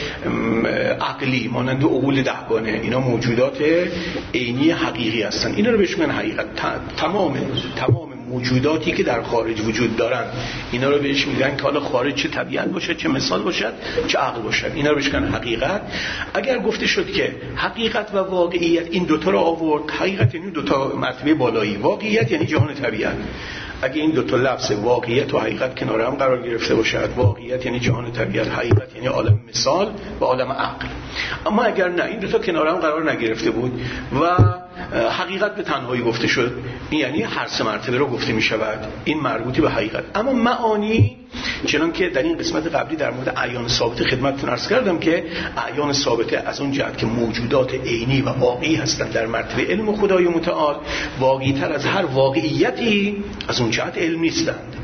عقلی مانند عقول دهگانه، اینا موجودات عینی حقیقی هستن، اینا رو بهش میگن حقیقت. تمام موجوداتی که در خارج وجود دارن اینا رو بهش میگن که حالا خارج چه طبیعت باشه، چه مثال باشد، چه عقل باشد، اینا رو بهش میگن حقیقت. اگر گفته شد که حقیقت و واقعیت این دوتا رو آورد، حقیقت یعنی دوتا مرتبه بالایی، واقعیت یعنی جهان طبیعت. اگه این دوتا لفظ واقعیت و حقیقت کنار هم قرار گرفته باشد، واقعیت یعنی جهان طبیعت، حقیقت یعنی عالم مثال و عالم عقل. اما اگر نه این دوتا کنار هم قرار نگرفته بود و حقیقت به تنهایی گفته شد، این یعنی هر 3 مرتبه رو گفته می شود، این مربوطی به حقیقت. اما معانی، چنان که در این قسمت قبلی در مورد اعیان ثابته خدمتتون عرض کردم که اعیان ثابته از اون جهت که موجودات عینی و واقعی هستند در مرتبه علم خدای متعال، واقعی تر از هر واقعیتی از اون جهت علم نیستند.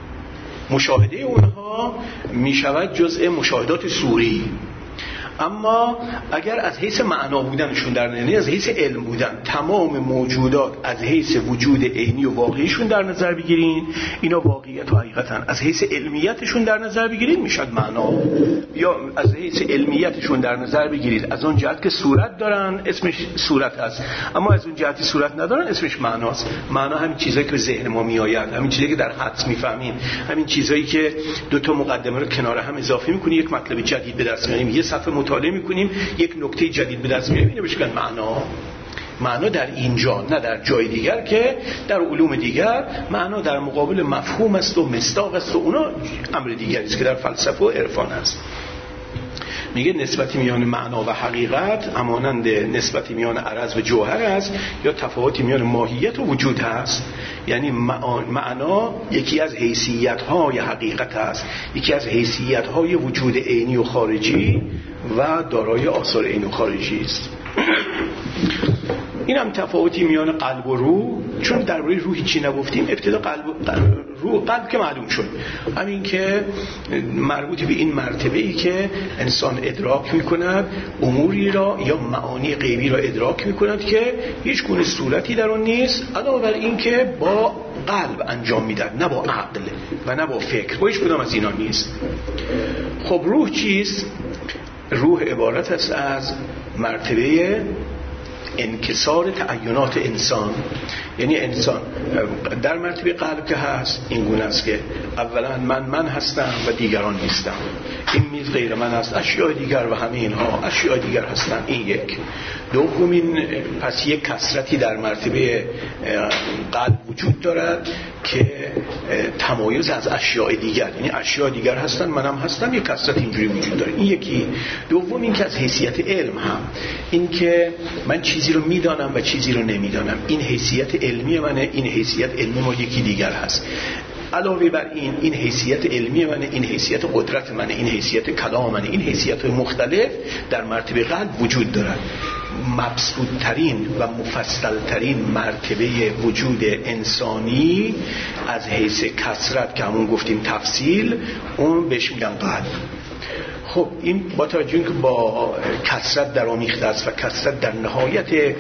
مشاهده اونها می شود جزء مشاهدات صوری. اما اگر از حیث معنا بودنشون در نظر، از حیث علم بودن، تمام موجودات از حیث وجود عینی و واقعیشون در نظر بگیرین، اینا واقعیت و حقیقتن. از حیث علمیتشون در نظر بگیرین میشد معنا، یا از حیث علمیتشون در نظر بگیرید از اون جهت که صورت دارن اسمش صورت هست، اما از اون جهتی صورت ندارن اسمش معناست. معنا همین چیزایی که به ذهن ما میآید، همین چیزایی که در حدس میفهمیم، همین چیزایی که دو تا مقدمه رو کنار هم اضافه می‌کنی یک مطلب جدید به دست میاریم، یه صفحه مطالعه می‌کنیم یک نکته جدید به دست میاریم، اینو بهش میگن معنا. معنا در اینجا نه در جای دیگر که در علوم دیگر معنا در مقابل مفهوم است و مصداق است و اونا امر دیگری است که در فلسفه و عرفان است. میگه نسبتی میان معنا و حقیقت همانند نسبتی میان عرض و جوهر است، یا تفاوتی میان ماهیت و وجود هست. یعنی معنا یکی از حیثیت‌های حقیقت است، یکی از حیثیت‌های وجود عینی و خارجی و دارای آثار عینی و خارجی است. این هم تفاوتی میان قلب و روح، چون درباره روح هیچی نگفتیم. ابتدا قلب که معلوم شد، همین که مربوط به این مرتبه‌ای که انسان ادراک می‌کند اموری را یا معانی غیبی را ادراک می‌کند که هیچ گونه صورتی در آن نیست، علاوه بر این که با قلب انجام می‌دهد، نه با عقل و نه با فکر، با هیچ کدام از اینا نیست. خب روح چیست؟ روح عبارت است از مرتبه انکسار تعینات انسان. یعنی انسان در مرتبه قلب که هست این گونه است که اولا من هستم و دیگران نیستم، این میز غیر من است، اشیاء دیگر و همه اینها اشیاء دیگر هستن، این یک. دومین پس یک کثرتی در مرتبه قلب وجود دارد که تمایز از اشیاء دیگر، یعنی اشیاء دیگر هستن منم هستم، یک کثرت اینجوری وجود داره، این یکی. دوم این که از حیثیت علم هم، این که من چیزی رو میدانم و چیزی رو نمیدانم، این حیثیت علمی منه، این حیثیت علمی ما یکی دیگر هست. علاوه بر این حیثیت علمی منه، این حیثیت قدرت منه، این حیثیت کلام منه، این حیثیت مختلف در مرتبه قلب وجود دارد. مبسوط‌ترین و مفصل‌ترین مرتبه وجود انسانی از حیث کثرت که همون گفتیم تفصیل، اون بهش میگن قلب. خب این با توجه که با کثرت در آمیخته است و کثرت در نهایت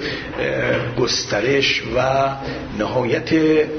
گسترش و نهایت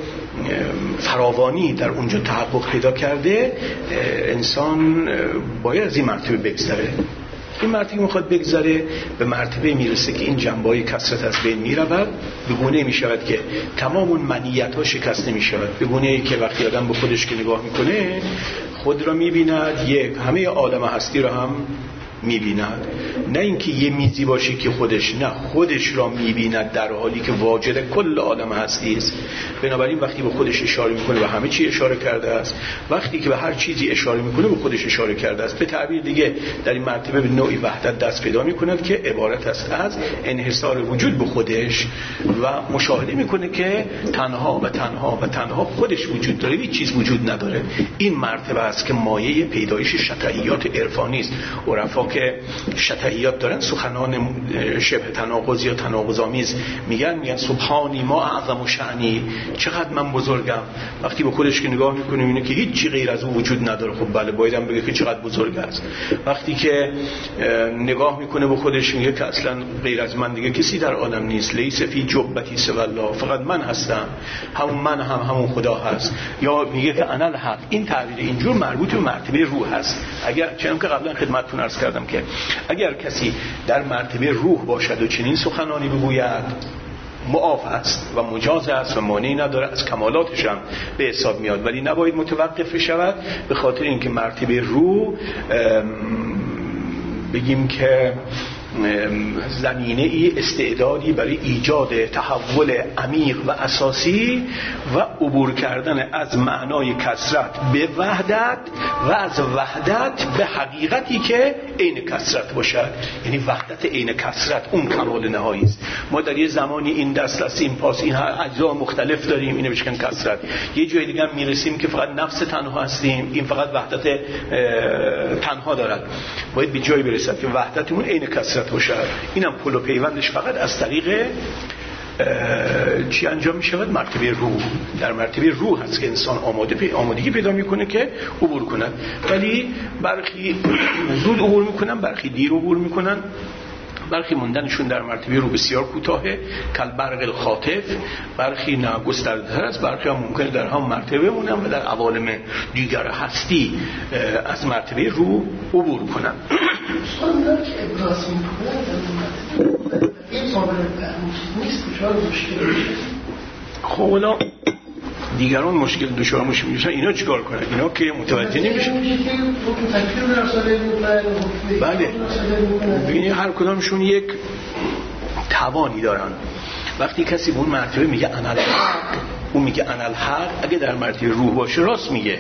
فراوانی در اونجا تحقق پیدا کرده، انسان باید از این مرتبه بگذره. این مرتبه میخواد بگذره به مرتبه میرسه که این جنبه‌های کثرت از بین میرود، به گونه میشود که تمام اون منیت ها شکسته میشود، به گونه ای که وقتی آدم به خودش که نگاه میکنه خود را میبیند، یک همه عالم هستی را هم میبیند، نه اینکه یه میزی باشه که خودش، نه خودش را میبیند در حالی که واجد کل عالم هستی است. بنابراین وقتی به خودش اشاره میکنه به همه چی اشاره کرده است، وقتی که به هر چیزی اشاره میکنه به خودش اشاره کرده است. به تعبیر دیگه در این مرتبه به نوعی وحدت دست پیدا میکند که عبارت است از انحصار وجود به خودش و مشاهده میکنه که تنها و تنها و تنها خودش وجود داره، هیچ چیز وجود نداره. این مرتبه است که مایه پیدایش شطحیات عرفانی است. عرفا که شطحیات دارن سخنان شبه تناقض یا تناقض‌آمیز میگن سبحانی ما اعظم شأنی، چقدر من بزرگم. وقتی به خودش که نگاه میکنه اینه که هیچ چی غیر از او وجود نداره، خب بله بایدم بگه که چقدر بزرگ است. وقتی که نگاه میکنه به خودش میگه که اصلا غیر از من دیگه کسی در عالم نیست، لیس فی جبتی سوی الله، فقط من هستم، همون من همون خدا هست. یا میگه که انا الحق. این تعبیر اینجور مربوط به مرتبه روح هست. اگر چنان که قبلا خدمتتون عرض کردم که اگر کسی در مرتبه روح باشد و چنین سخنانی بگوید معاف است و مجاز است و مانعی نداره، از کمالاتش هم به حساب میاد، ولی نباید متوقف شود، به خاطر اینکه مرتبه روح بگیم که زمینه ای استعدادی برای ایجاد تحول عمیق و اساسی و عبور کردن از معنای کثرت به وحدت و از وحدت به حقیقتی که عین کثرت باشد، یعنی وحدت عین کثرت اون کمال نهایی است. ما در یه زمانی این دست این پاس این اجزا مختلف داریم، اینو بهش میگن کثرت. یه جای دیگه هم میرسیم که فقط نفس تنها هستیم، این فقط وحدت تنها دارد. باید به جایی برسد که وحدتمون عین کثرت باشد. اینم پل و پیوندش فقط از طریق چی انجام می شود؟ مرتبه روح. در مرتبه روح هست که انسان آمادگی پیدا میکنه که عبور کند، ولی برخی زود عبور میکنن، برخی دیر عبور میکنن، برخی موندنشون در مرتبه رو بسیار کوتاهه، کل برق الخاطف، برخی نه گسترده‌تر است، برخی هم ممکنه در هم مرتبه مونن و در عوالم دیگر هستی از مرتبه رو عبور کنن. خب اونا دیگران مشکل دچار میشن، اینا چیکار کنن؟ اینا که متوجه نمیشن. بله ببینید هر کدامشون یک توانی دارن. وقتی کسی به اون مرتبه میگه انا الحق، اون میگه انا الحق، اگه در مرتبه روح باشه راست میگه،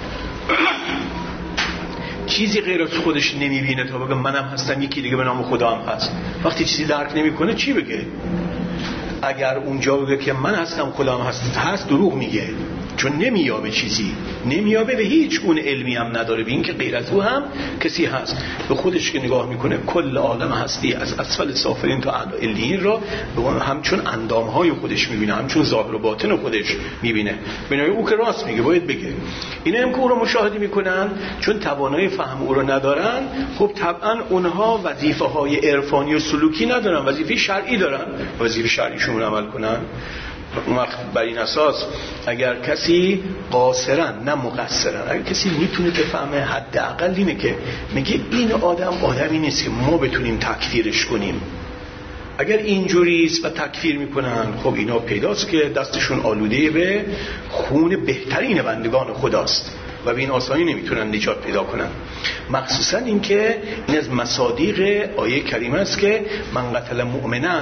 چیزی غیر از خودش نمیبینه تا بگه منم هستم، یکی دیگه به نام خدا هم هست. وقتی چیزی درک نمیکنه چی بگه؟ اگر اونجا بگه که من هستم خدا هم هست دروغ میگه. چون نمیابه چیزی، نمیابه و هیچ گونه علمی هم نداره به این که غیر از او هم کسی هست. به خودش که نگاه میکنه کل عالم هستی از اسفل سافلین تا اعلی علیین را همچون اندامهای خودش میبینه، همچون ظاهر و باطن خودش میبینه. بنابراین او که راست میگه باید بگه. اینا هم که او رو مشاهده میکنن چون توانایی فهم او رو ندارن، خب طبعا اونها وظیفه های عرفانی و سلوکی ندارن، وظیفه شرعی دارن، وظیفه شرعیشون عمل کنن. اون وقت بر این اساس اگر کسی قاصرن نه مقصرن، اگر کسی میتونه بفهمه حداقل اینه که میگه این آدمی نیست که ما بتونیم تکفیرش کنیم، اگر اینجوریست و تکفیر میکنن، خب اینا پیداست که دستشون آلوده به خون بهترین بندگان خداست و به این آسانی نمیتونن نجات پیدا کنن. مخصوصا این که این از مصادیق آیه کریمه است که من قتل مؤمنا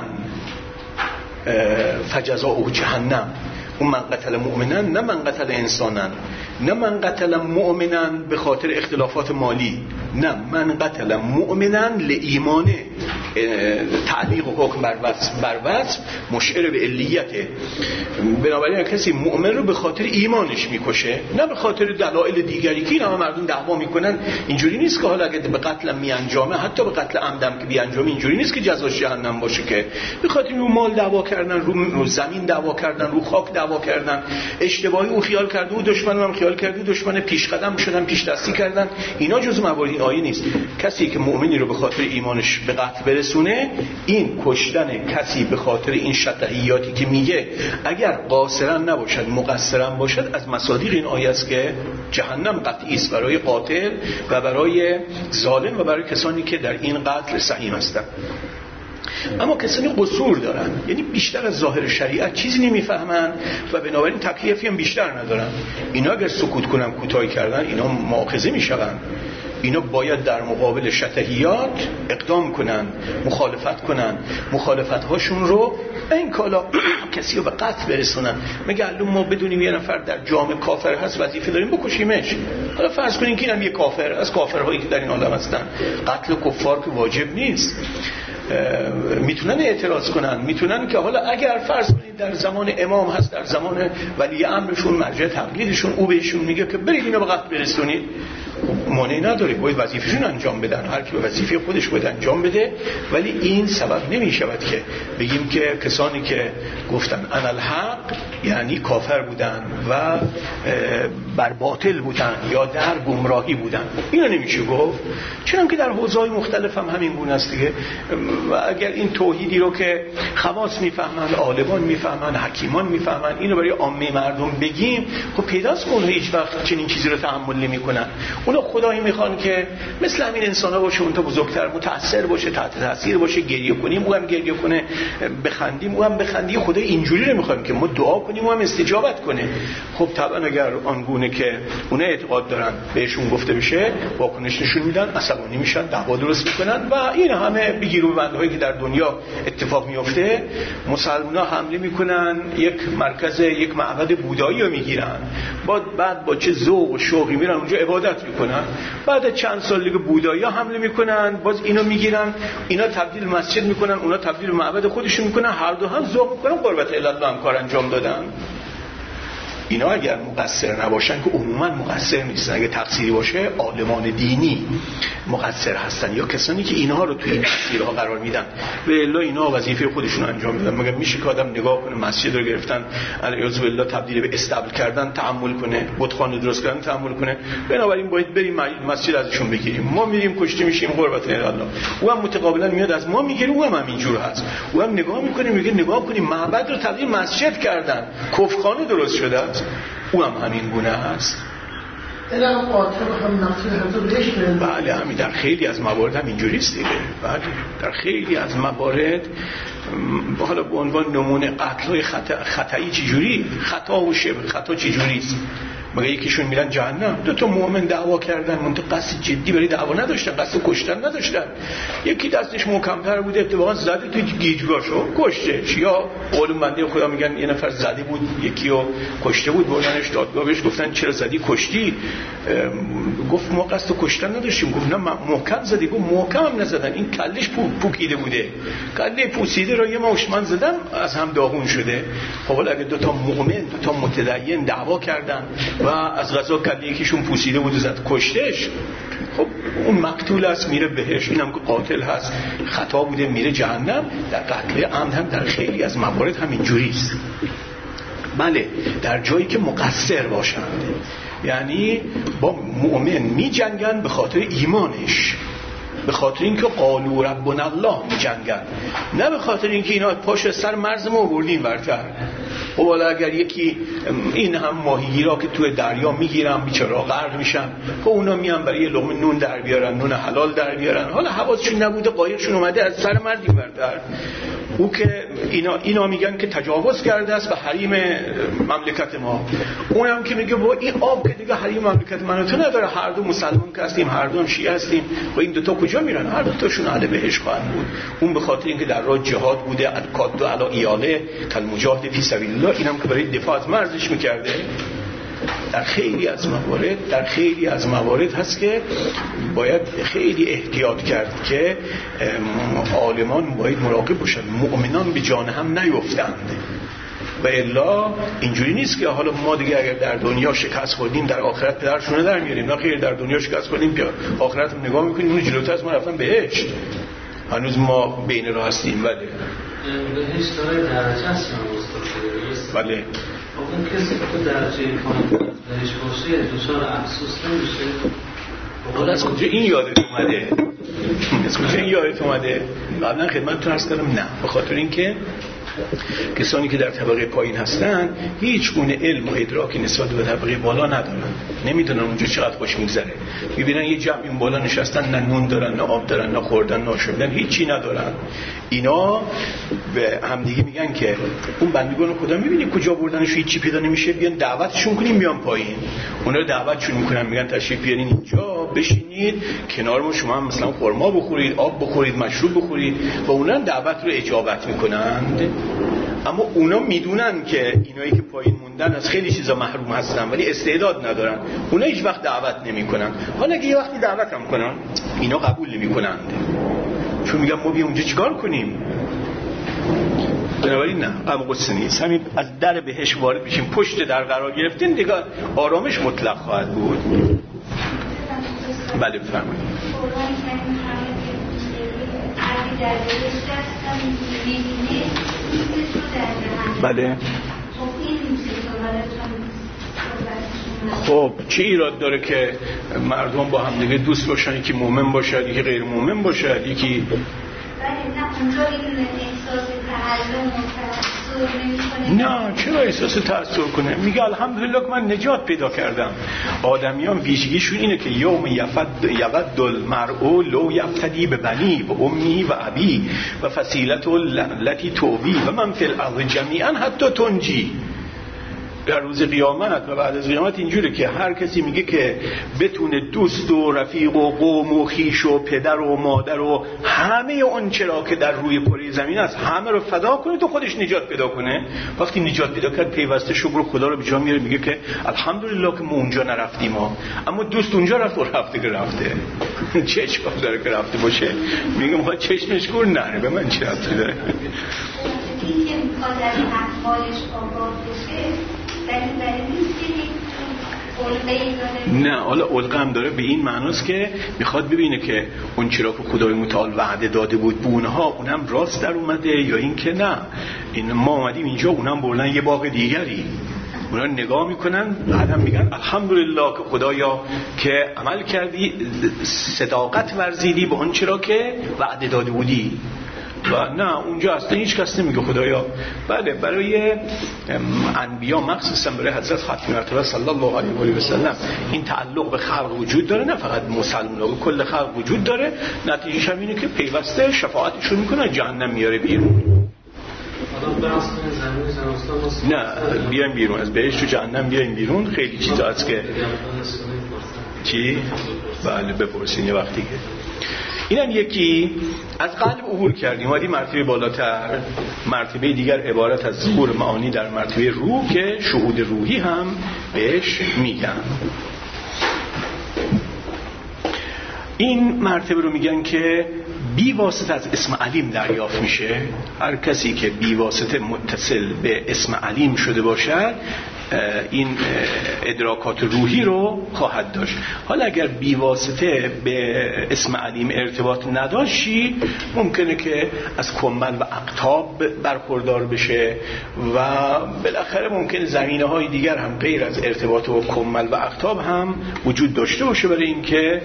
فجزاؤه جهنم. اون من قتل مؤمنا نه من قتل انسانا، نه من قتل مؤمنا به خاطر اختلافات مالی، نه من قتل مؤمنا لایمانه. تعلیق و حکم بر وصف مشعر به علیته. بنابراین کسی مؤمن رو به خاطر ایمانش میکشه، نه به خاطر دلایل دیگری که اینا مردم دعوا میکنن. اینجوری نیست که حالا اگه به قتل میانجامه، حتی به قتل عمدم که بیانجامه، اینجوری نیست که جزاش جهنم باشه، که به خاطر رو مال دعوا کردن، رو زمین دعوا کردن، رو خاک دعوا کردن، اشتباهی او خیال کرده و دشمن هم خیال کرده، دشمن پیش قدم شدن، پیش دستی کردن. اینا جزء موارد این آیه نیست. کسی که مؤمنی رو به خاطر ایمانش به قتل برسونه، این کشتن کسی به خاطر این شطحیاتی که میگه اگر قاصرا نباشد مقصرا باشد، از مصادیق این آیه است که جهنم قطعی است برای قاتل و برای ظالم و برای کسانی که در این قتل سهیم هستند. اما کسانی قصور دارن، یعنی بیشتر از ظاهر شریعت چیزی نمیفهمن و بنابراین تکلیفی هم بیشتر ندارن. اینا اگر سکوت کنن، کوتاهی کردن، اینا مؤاخذه میشن. اینا باید در مقابل شطحیات اقدام کنن، مخالفت کنن، مخالفت هاشون رو این کالا کسی رو به قتل برسونن. مگه الان ما بدونیم یه نفر در جامعه کافر هست وظیفه داریم بکشیمش؟ حالا فرض کنین که اینم یه کافر از کافرهایی که در این عالم هستن. قتل کفار که واجب نیست. میتونن اعتراض کنن، میتونن که حالا اگر فرض کنید در زمان امام هست، در زمان ولی امرشون، مرجع تقلیدشون، او بهشون میگه که برید اینو به قتل برسونید، مانعی نداره، باید وظیفهشون انجام بدن، هر کی به وظیفه خودش باید انجام بده. ولی این سبب نمیشود که بگیم که کسانی که گفتن انا الحق یعنی کافر بودن و بر باطل بودن یا در گمراهی بودن. اینو نمیشه گفت، چون که در حوزه‌های مختلف هم همین گونه است دیگه. و اگر این توحیدی رو که خواص میفهمن، عالمان میفهمن، حکیمان میفهمن، اینو برای عامه مردم بگیم، خب پیداست که اونها هیچ وقت چنین چیزی رو تحمل نمیکنن. اونا خدایی میخوان که مثل همین انسان‌ها باشه، اون تا بزرگتر متأثر باشه، تحت تاثیر باشه، گریه کنیم او هم گریه کنه، بخندیم او هم بخندی. خدا اینجوری رو میخوایم که ما دعا کنیم او هم استجابت کنه. خب طبعا اگر آنگونه که اونا اعتقاد دارن بهشون گفته بشه، واکنش نشون میدن، عصبانی میشن، دعوا درست میکنن و این همه بگیر و بندهایی که در دنیا اتفاق میفته. مسلمان‌ها حمله میکنن، یک مرکز، یک معبد بودایی رو میگیرن، بعد با چه ذوق و شوقی میرن اونجا عبادت میکنن. بعد چند سال دیگه بودایی‌ها حمله میکنن، باز اینو میگیرن، اینا تبدیل مسجد میکنن، اونا تبدیل معبد خودشون میکنن، هر دو هم ذوق میکنن، قربت الله هم کار انجام دادن. اینا اگر مقصر نباشن، که عموما مقصر نیستن، اگه تقصیری باشه عالمان دینی مقصر هستن یا کسانی که اینها رو توی این مسیرها قرار میدن و الا اینا وظیفه خودشون انجام میدن. مگر میشه که آدم نگاه کنه مسجد رو گرفتن علیاذ بالله تبدیل به استبل کردن تحمل کنه، بتخانه درست کردن تحمل کنه؟ بنابراین باید بریم مسجد ازشون بگیریم. ما میریم کشته میشیم، قربت الله. او هم متقابلا میاد از ما میگیره، او هم اینجور هست. او هم نگاه میکنه میگه نگاه کنیم معبد رو تبدیل مسجد کردن، کفرخانه درست شده. او هم همین گونه هست. بله، همین در خیلی از موارد هم اینجوری است دیگه. بله، در خیلی از موارد حالا به عنوان نمونه قتل‌های خطایی چجوری، خطا و شبه خطا چجوری است. مگه یکیشون میرن جهنم؟ 2 مؤمن دعوا کردن، منتها قصد جدی برای دعوا نداشتن، قصد کشتن نداشتن. یکی دستش محکم‌تر بوده، اتفاقا زده تو گیجگاهشو کشتش. یا قول بنده خدا میگن یه نفر زده بود یکی رو کشته بود، بردنش دادگاه، بهش گفتن چرا زدی کشتی؟ گفت ما قصد کشتن نداشتیم. گفت نه محکم زدی. گفت محکم هم نزدن، این کلش پوکیده بوده، کله پوسیده رو یه مشمن زدم از هم داغون شده. خب حالا اگه 2 مؤمن 2 متدین دعوا کردن و از قضا کله یکیشون پوسیده بود و زد کشتش، خب اون مقتول است میره بهش، اینم که قاتل هست خطا بوده میره جهنم. در قتل عمد هم در خیلی از موارد همین جوری است. بله در جایی که مقصر باشند، یعنی با مؤمن می جنگن به خاطر ایمانش، به خاطر اینکه قالوا ربنا الله می جنگن، نه به خاطر اینکه اینا پاش سر مرز ما بردین ورتر. خب حالا اگر یکی این هم ماهیگیرا که توی دریا میگیرن بیچارا غرق میشن، خب اونا میان برای یه لقمه نون در بیارن، نون حلال در بیارن، حالا حواسشون نبوده قایقشون اومده از سر مرز ورتر. او که اینا میگن که تجاوز کرده است به حریم مملکت ما، اونم که میگه با این آب که دیگه حریم مملکت من تو نداره، هر دو مسلمان که هستیم، هر دو هم شیعه هستیم، و این 2 کجا میرن؟ هر 2 تاشون اهل بهشت خواهند بود. اون به خاطر اینکه در راه جهاد بوده، الکاد علی ایاله کل مجاهد فی سبیل الله، اینم که برای دفاع از مرزش میکرده. در خیلی از موارد هست که باید خیلی احتیاط کرد که عالمان باید مراقب باشن مؤمنان به جان هم نیفتند. و الا اینجوری نیست که حالا ما دیگه اگر در دنیا شکست خوردیم در آخرت پدرشونه در میاریم. نه خیر، در دنیا شکست خوردیم که آخرت هم نگاه میکنیم اون جلوتر از ما رفتن بهشت، هنوز ما بین راه هستیم. بله بهشت داره درجه هست یا مستقل؟ بله اون کسی که درجه پایین بهشت باشه دچار افسوس نمیشه؟ حالا از کجا این یادت اومده؟ قبلا خدمتتون عرض کردم نه، به خاطر اینکه کسانی که در طبقه پایین هستن هیچ گونه علم و ادراکی نسبت به طبقه بالا ندارن، نمیدونن اونجا چقدر خوش میگذره. میبینن یه جمع این بالا نشستن، نه نون دارن، نه آب دارن، نه خوردن، نه آشامیدن، هیچی ندارن. اینا به همدیگه میگن که اون بندگان خدا میبینی کجا بردنش هیچی پیدا نمیشه، بیان دعوتشون کنیم بیان پایین. اونا رو دعوتشون میکنن، میگن تشریف بیارین اینجا بشینید کنار ما، شما هم مثلا خرما بخورید، آب بخورید، مشروب بخورید، و اونا دعوت رو اجابت میکنند. اما اونا میدونن که اینایی که پایین موندن از خیلی چیزا محروم هستن ولی استعداد ندارن، اونا هیچ وقت دعوت نمیکنن. حالا اگه یه وقتی دعوت هم کنن اینا قبول نمیکنن، چون میگن ما بیا اونجا چیکار کنیم. بنابراین نه، اما قصه نیست، همین از در بهش وارد بشیم، پشت در قرار گرفتین دیگه آرامش مطلق خواهد بود. بله بفرمایید. بله خب چه ایراد داره که مردم با هم دیگه دوست باشن، یکی مؤمن باشد یکی غیر مؤمن باشد، یکی نه چرا احساس تأثیر کنه؟ میگه الحمدلله که من نجات پیدا کردم. آدمیان ویژگیشون اینه که یوم یود المرء لو یفتدی به بنی و امی و ابی و فصیلت التي توبی و من فی الارض جمیعا حتی تنجی. در روز قیامت و بعد از قیامت اینجوره که هر کسی میگه که بتونه دوست و رفیق و قوم و خیش و پدر و مادر و همه اون چرا که در روی کره زمین است همه رو فدا کنه تو خودش نجات پیدا کنه. وقتی نجات پیدا کرد پیوسته شکر خدا رو به جا میاره، میگه که الحمدلله که ما اونجا نرفتیم ها. اما دوست اونجا رفت و رفته که رفته چه اشکال داره که رفته باشه؟ میگه ما چشمش کور نره، به من چه رفته داره؟ نه حالا علقه هم داره به این معناست که میخواد ببینه که اون چرا که خدای متعال وعده داده بود به اونها اونم راست در اومده یا این که نه این ما اومدیم اینجا اونم بردن یه باغ دیگری. اونا نگاه میکنن بعدم میگن الحمدلله که خدایا که عمل کردی، صداقت ورزیدی به اون چرا که وعده داده بودی. و نه اونجا اصلا هیچ کس نمیگه خدایا. بله برای انبیا مخصوصا برای حضرت ختم مرتبه صلی الله علیه و سلم این تعلق به خلق وجود داره، نه فقط مسلمانان، کل خلق وجود داره. نتیجهش هم اینه که پیوسته شفاعتشون میکنه جهنم میاره بیرون. حالا بحث زمین نه بیایم بیرون از بهشت و جهنم، بیایم بیرون. خیلی چیزا هست که چی؟ بله بپرسین یه وقتی که اینم یکی از قلب عبور کردیم اومدیم مرتبه بالاتر، مرتبه دیگر عبارت از ظهور معانی در مرتبه روح که شهود روحی هم بهش میگن. این مرتبه رو میگن که بی واسطه از اسم علیم دریافت میشه. هر کسی که بی واسطه متصل به اسم علیم شده باشد این ادراکات روحی رو خواهد داشت. حالا اگر بی واسطه به اسم علیم ارتباط نداشتی ممکنه که از کمل و اقطاب برخوردار بشه و بالاخره ممکنه زمینه های دیگر هم غیر از ارتباط با کمل و اقطاب هم وجود داشته باشه برای اینکه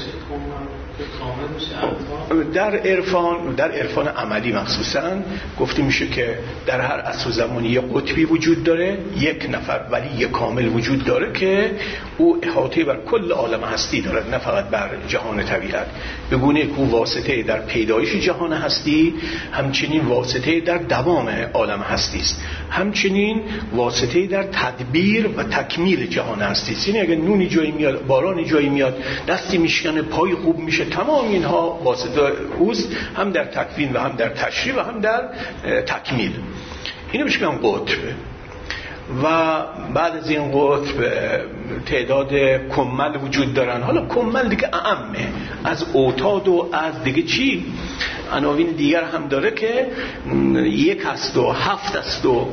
در عرفان عملی مخصوصا گفته میشه که در هر عصر و زمانی یک قطبی وجود داره، یک نفر ولی کامل وجود داره که او احاطه بر کل عالم هستی دارد، نه فقط بر جهان طبیعت. به گونه که او واسطه در پیدایش جهان هستی، همچنین واسطه در دوام عالم هستی است، همچنین واسطه در تدبیر و تکمیل جهان هستی است. یعنی اگر نونی جایی میاد، بارانی جایی میاد، دستی میشکنه، پای خوب میشه، تمام اینها واسطه اوست، هم در تکوین و هم در تشریع و هم در تکمیل. اینو بهش میگن قطب. و بعد از این قطب تعداد کمل وجود دارن. حالا کمل دیگه اعمه از اوتاد و از دیگه چی عناوین دیگر هم داره که 1 هست و 7 هست و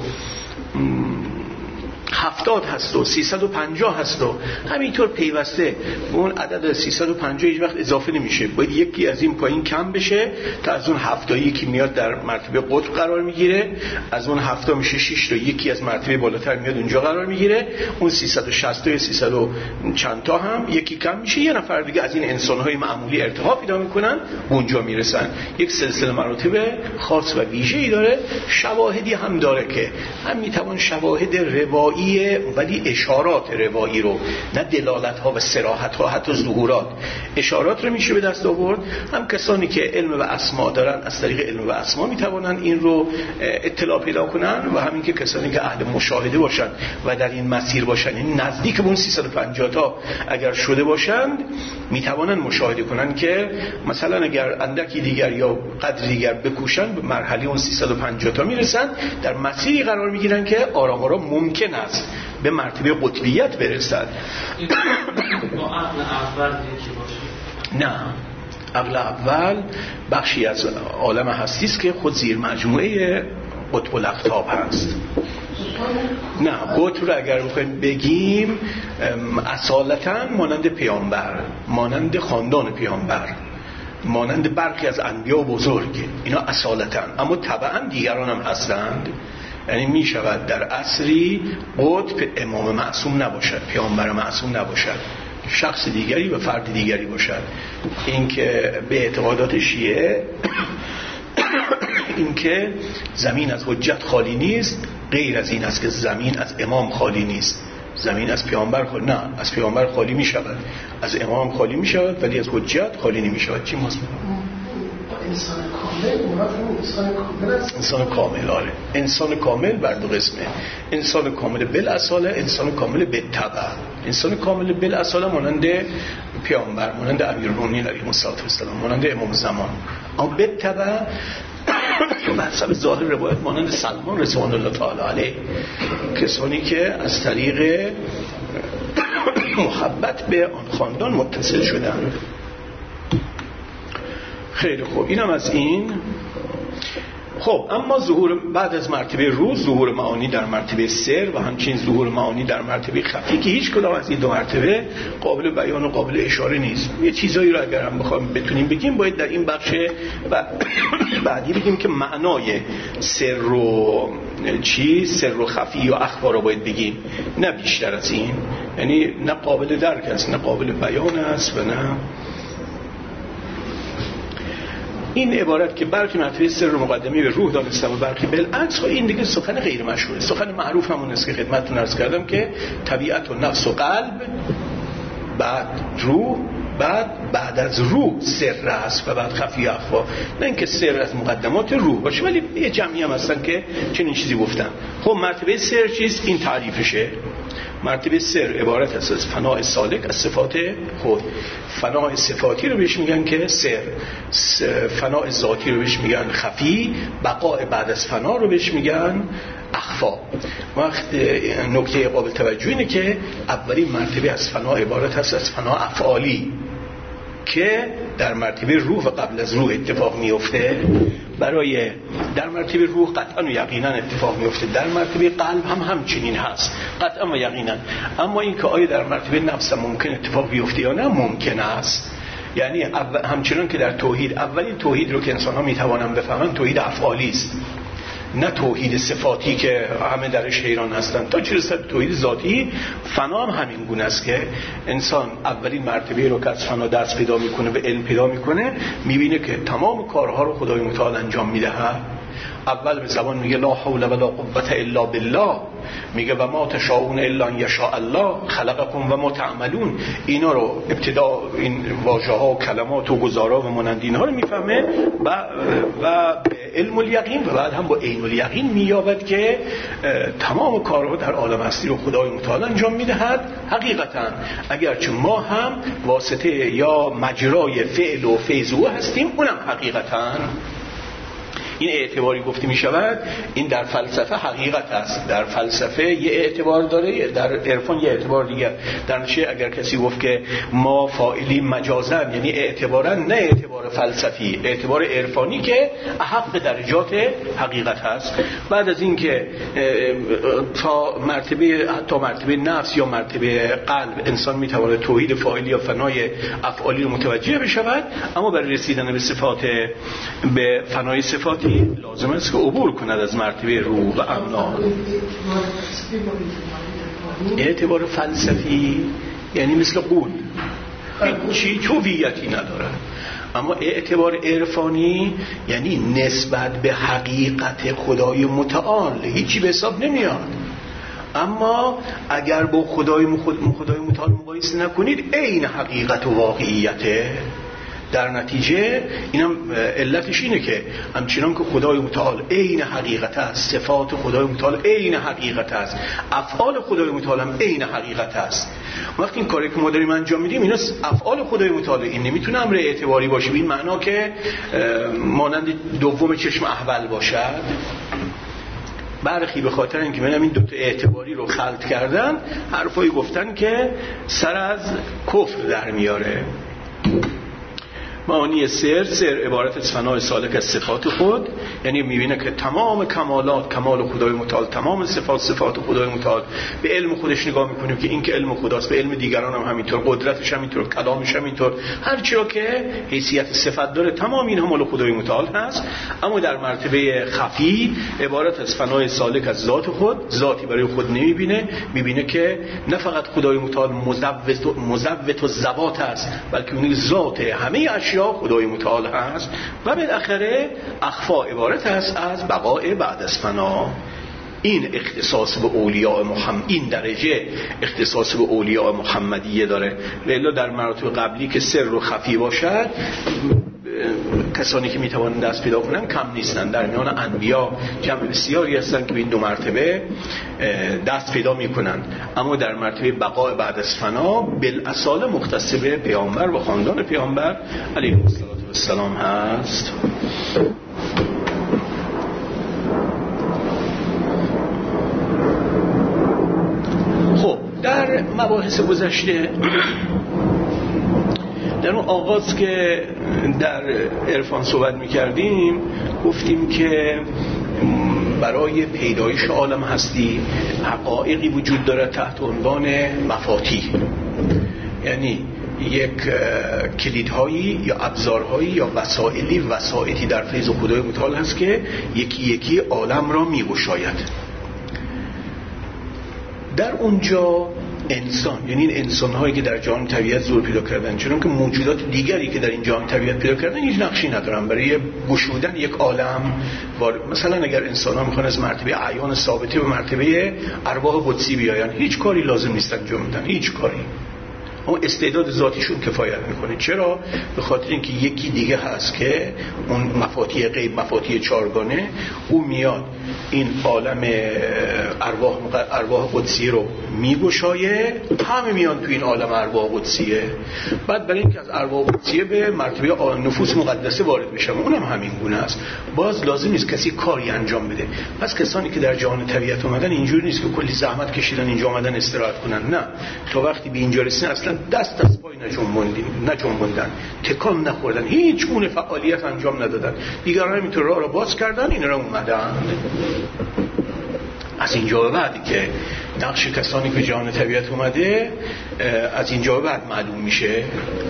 70 هست و 350 هست و همینطور پیوسته. اون عدد 350 هیچ وقت اضافه نمیشه، باید یکی از این پایین کم بشه تا از اون 7 تا یکی میاد در مرتبه قطب قرار میگیره، از اون 7 تا میشه 6 تا یکی از مرتبه بالاتر میاد اونجا قرار میگیره، اون 360 تا 300 و چند تا هم یکی کم میشه، یه نفر دیگه از این انسان‌های معمولی ارتقا پیدا میکنن اونجا میرسن. یک سلسله مراتب خاص و ویژه‌ای داره. شواهدی هم داره که هم میتوان شواهد روایی ولی اشارات روایی رو، نه دلالت ها و صراحت ها، حتی ظهورات، اشارات رو میشه به دست آورد. هم کسانی که علم و اسما دارن از طریق علم و اسما میتوانن این رو اطلاع پیدا کنن و همین که کسانی که اهل مشاهده باشن و در این مسیر باشن، این نزدیک به اون 350 تا اگر شده باشند میتوانن مشاهده کنن که مثلا اگر اندکی دیگر یا قدری دیگر بکوشن به مرحله اون 350 تا میرسن، در مسیری قرار میگیرن که آرام آرام ممکن است به مرتبه قطبیت برسد. با عقل اول یکی باشه؟ نه، عقل اول بخشی از عالم هستی است که خود زیر مجموعه قطب الاقطاب هست. نه، قطب رو اگر بخوایم بگیم اصالتاً مانند پیامبر، مانند خاندان پیامبر، مانند برخی از انبیا بزرگ، اینا اصالتاً، اما طبعاً دیگران هم هستند. یعنی می شود در عصری قطب امام معصوم نباشد، پیامبر معصوم نباشد، شخص دیگری و فرد دیگری باشد. این که به اعتقادات شیعه این که زمین از حجت خالی نیست، غیر از این است که زمین از امام خالی نیست. زمین از پیامبر خالی، نه، از پیامبر خالی می شود، از امام خالی می شود، ولی از حجت خالی نمی شود. چی ماست؟ انسان کامل، انسان کامل، آره، انسان کامل بر دو قسمه. انسان کامل بالاصاله، انسان کامل بالطبع. انسان کامل بالاصاله مانند پیامبر، مانند امیرالمومنین علیه السلام، مانند امام زمان. اما بالطبع به حسب ظاهر روایت مانند سلمان رضوان الله تعالی علیه، کسانی که از طریق محبت به آن خاندان متصل شدند. خیلی خوب، اینم از این. خب اما ظهور بعد از مرتبه روز، ظهور معانی در مرتبه سر و همچنین ظهور معانی در مرتبه خفی که هیچ کدام از این دو مرتبه قابل بیان و قابل اشاره نیست. یه چیزایی رو اگر هم بخوایم بتونیم بگیم باید در این بخش بعدی بگیم که معنای سر و چی، سر و خفی یا اخبار رو باید بگیم، نه بیشتر از این. یعنی نه قابل درک است، نه قابل بیان است و نه این عبارت که برخی مرتبه سر رو مقدمی به روح دانستم و برخی بالعکس، این دیگه سخن غیر مشهوره. سخن معروف همون است که خدمتتون عرض کردم که طبیعت و نفس و قلب، بعد روح، بعد بعد از روح سر است و بعد خفی اخفا. نه اینکه سر از مقدمات روح باشه، ولی یه جمعی هم هستن که چنین چیزی گفتن. خب مرتبه سر چیست؟ این تعریفشه. مرتبه سر عبارت است از فناء سالک از صفات خود. فناء صفاتی رو بهش میگن که سر، فناء ذاتی رو بهش میگن خفی، بقاء بعد از فنا رو بهش میگن اخفا. وقت نکته قابل توجه اینه که اولین مرتبه از فنا عبارت است از فنا افعالی که در مرتبه روح و قبل از روح اتفاق میفته. برای در مرتبه روح قطعا و یقینا اتفاق میفته، در مرتبه قلب هم همچنین هست قطعا و یقینا. اما این که آیا در مرتبه نفس ممکن اتفاق بیفته یا نه، ممکن است. یعنی همچنان که در توحید، اولین توحید رو که انسان ها میتوانن بفهمن توحید افعالی است، نه توحید صفاتی که همه درش حیران هستن. تا چه رسد توحید ذاتی، فنا هم همین گونه است که انسان اولین مرتبه رو که از فنا دست پیدا میکنه و علم پیدا میکنه، میبینه که تمام کارها رو خدای متعال انجام میدهد. اول به زبان میگه لا حول ولا قوة الا بالله، میگه و ما تشاءون الا ان یشاء الله خلقکم و ما تعملون. اینا رو ابتدا این واژه ها و کلمات و گزارا و مانند اینها رو میفهمه و به علم الیقین و بعد هم با عین الیقین مییابد که تمام کارها در عالم هستی رو خدای متعال انجام میدهد. حقیقتا اگرچه ما هم واسطه یا مجرای فعل و فیض او هستیم، اونم حقیقتا این اعتباری گفته می شود. این در فلسفه حقیقت است، در فلسفه یه اعتبار داره، در عرفان یه اعتبار دیگر. در نتیجه اگر کسی گفت که ما فاعلی مجازا، یعنی اعتبارا نه اعتبار فلسفی، اعتبار عرفانی که احق درجات حقیقت هست. بعد از این که تا مرتبه نفس یا مرتبه قلب انسان می تواند توحید فاعلی یا فنای افعالی رو متوجه بشود، اما برای رسیدن به فنای صفاتی لازم است که عبور کند از مرتبه روح و امنا. اعتبار فلسفی یعنی مثل قول، هیچ هویتی نداره. اما اعتبار عرفانی یعنی نسبت به حقیقت خدای متعال هیچی به حساب نمیاد. اما اگر با خدای متعال مقایسه نکنید، عین حقیقت و واقعیته. در نتیجه اینم علتش اینه که همچنان که خدای متعال عین حقیقت است، صفات خدای متعال عین حقیقت است، افعال خدای متعال هم عین حقیقت است. وقتی این کاری که ما داریم انجام میدیم اینا افعال خدای متعال، این نمیتونه امر اعتباری باشه به این معنا که مانند دوم چشم احول باشد. برخی به خاطر اینکه منم این دوتا اعتباری رو خلط کردن، حرفایی گفتن که سر از کفر در میاره. معانی سر عبارت از فنای سالک از صفات خود، یعنی میبینه که تمام کمالات کمال خدای متعال، تمام صفات خدای متعال. به علم خودش نگاه میکنیم که این که علم خداست، به علم دیگران هم همینطور، قدرتش هم اینطور، کلامش هم اینطور، هر چی رو که حیثیت صفت داره تمام اینها مال خدای متعال هست. اما در مرتبه خفی عبارت از فنای سالک از ذات خود، ذاتی برای خود نمیبینه، میبینه که نه فقط خدای متعال مزوت و ذوات است، بلکه اون ذات همه اشیا خدای متعال هست. و بالاخره اخفا عبارت است از بقاء بعد از فنا. این اختصاص به اولیاء محمد، این درجه اختصاص به اولیاء محمدیه داره. لذا در مراتب قبلی که سر و خفی باشد، کسانی که میتوانند دست پیدا کنن کم نیستن. در میان انبیا جمع بسیاری هستن که این دو مرتبه دست پیدا میکنن. اما در مرتبه بقاء بعد از فنا بالاصاله مختص به پیامبر و خاندان پیامبر علیه السلام هست. خب در مباحث گذشته، در اون آغاز که در عرفان صحبت می‌کردیم، گفتیم که برای پیدایش عالم هستی حقایقی وجود داره تحت عنوان مفاتیح، یعنی یک کلیدهایی یا ابزارهایی یا وسائلی در فیض خدای متعال هست که یکی یکی عالم را می‌گشاید. در اونجا انسان، یعنی این انسان‌هایی که در جهان طبیعت ظهور پیدا کردن، چون که موجودات دیگری که در این جهان طبیعت پیدا کردن هیچ نقشی ندارن برای گشودن یک عالم. مثلا اگر انسان‌ها میخوان از مرتبه اعیان ثابته به مرتبه ارواح قدسی بیاین، هیچ کاری لازم نیست انجام بدن، هیچ کاری. اون استعداد ذاتیشون کفایت میکنه. چرا؟ به خاطر اینکه یکی دیگه هست که اون مفاتیح غیب، مفاتیح چارگانه، او میاد این عالم ارواح قدسیه رو میگشایه، همه میان تو این عالم ارواح قدسیه. بعد برای اینکه از ارواح قدسیه به مرتبه نفوس مقدسه وارد بشن، اونم همین گونه است. باز لازم نیست کسی کاری انجام بده. پس کسانی که در جهان طبیعت اومدن اینجوری نیست که کلی زحمت کشیدن اینجا اومدن استراحت کنن، نه، تا وقتی به اینجا رسیدن اصلا دست از پای نجنبوندن، تکان نخوردن، هیچ گونه فعالیت انجام ندادن، دیگران همینطور راه رو باز کردن، اینا رو اومدن. از اینجا به بعد که نقش کسانی که جهان طبیعت اومده از اینجا به بعد معلوم میشه.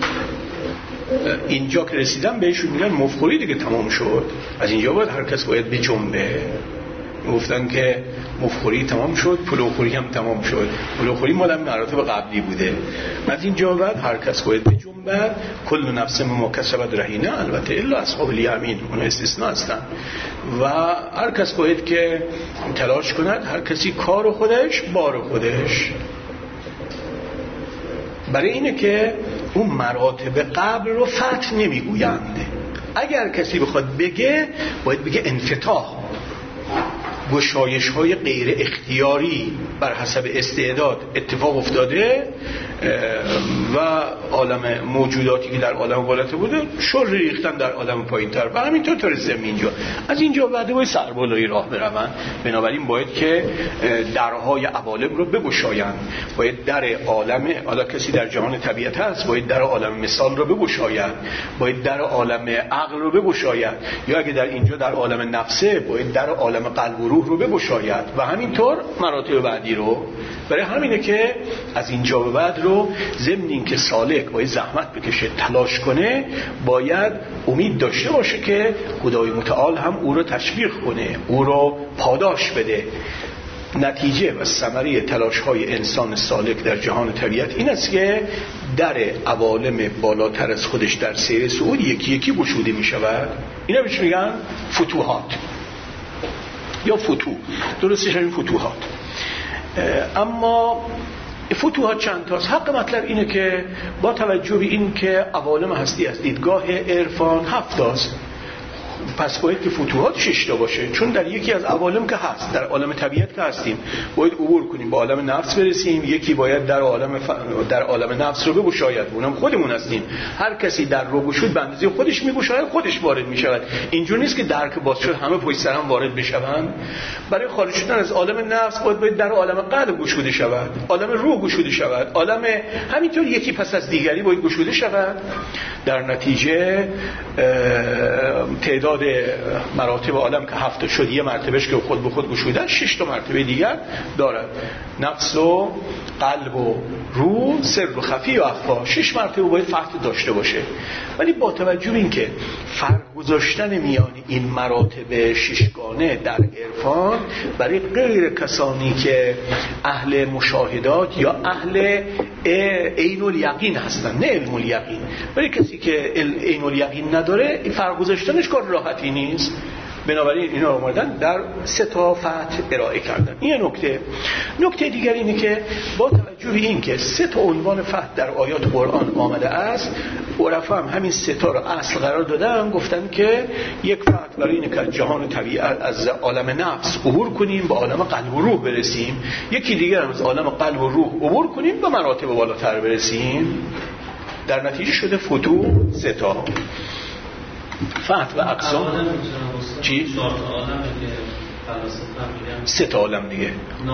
اینجا که رسیدن بهشون میگن مفخوری دیگه تمام شد، از اینجا بعد هر کس باید بجنبه. گفتن که مفخوری تمام شد، پلوخوری هم تمام شد. پلوخوری مال مراتب قبلی بوده. از اینجا بعد هر کس باید بجنبه. کل نفس ما کسبت رهینه، البته الا اصحاب الیمین، اون استثناء هستن. و هر کس باید که تلاش کند، هر کسی کار خودش بار خودش. برای اینه که اون مراتب قبل رو فتح نمیگویند. اگر کسی بخواد بگه باید بگه انفتاح، گشایش های غیر اختیاری بر حسب استعداد اتفاق افتاده و عالم موجوداتی که در عالم بالاتر بوده شر ریختن در عالم پایین تر و همینطور تا رسیدن اینجا. از اینجا بعد باید سربالایی راه بروند. بنابراین باید که درهای عوالم رو بگشایند. باید در عالم، حالا کسی در جهان طبیعت هست، باید در عالم مثال رو بگشاید، باید در عالم عقل رو بگشاید، یا اگه در اینجا در عالم نفسه باید در عالم قلب و روح رو بگشاید و همینطور مراتب بعدی رو. برای همینه که از اینجا به بعد رو ضمن اینکه سالک باید زحمت بکشه، تلاش کنه، باید امید داشته باشه که خدای متعال هم او رو تشویق کنه، او رو پاداش بده. نتیجه و ثمره تلاش‌های انسان سالک در جهان طبیعت این است که در عوالم بالاتر از خودش در سیر صعود یکی یکی گشوده می شود. اینا بهش میگن فتوحات یا فتوح، درستش همین فتوحات. اما فتوحات چند تاست؟ حق مطلب اینه که با توجه به این که عوالم هستی از دیدگاه عرفان 7 تاست، پس باید که فتوحات 6 تا باشه، چون در یکی از عوالم که هست، در عالم طبیعت که هستیم، باید عبور کنیم، به عالم نفس برسیم. یکی باید در عالم نفس رو بگشاید، اونم خودمون هستیم. هر کسی در رو گشود به اندازه خودش میگشاید، خودش وارد میشود. اینجور نیست که درک باز شد همه پشت سر هم وارد بشوند. برای خارج شدن از عالم نفس باید در عالم قلب گشوده شود، عالم روح گشوده شود، عالم همینطور یکی پس از دیگری باید گشوده شود. در نتیجه تعداد مراتب عالم که 7 شد، یه مرتبهش که خود به خود گشودن 6 تا مرتبه دیگر دارد. نفس و قلب و روح، سر و خفی و اخفا، 6 مرتبه باید فتح داشته باشه. ولی با توجه به این که فرق گذاشتن میان این مراتب ششگانه در عرفان برای غیر کسانی که اهل مشاهدات یا اهل عین الیقین هستن، نه علم الیقین، برای کسی که عین الیقین نداره این فرق گذاشتنش کار راحتی نیست. بنابراین اینا رو اومدن در 3 تا فتح ارائه کردن. این نکته دیگر اینه که با توجه به این که 3 تا عنوان فتح در آیات قرآن آمده است، عرفا هم همین 3 تا رو اصل قرار دادن. گفتن که یک فتح برای اینه که جهان طبیعت از عالم نفس عبور کنیم به عالم قلب و روح برسیم، یکی دیگر هم از عالم قلب و روح عبور کنیم به مراتب بالاتر برسیم. در نتیجه شده فتوح 3 تا. فتح و اقسام چی؟ 3 تا عالم دیگه.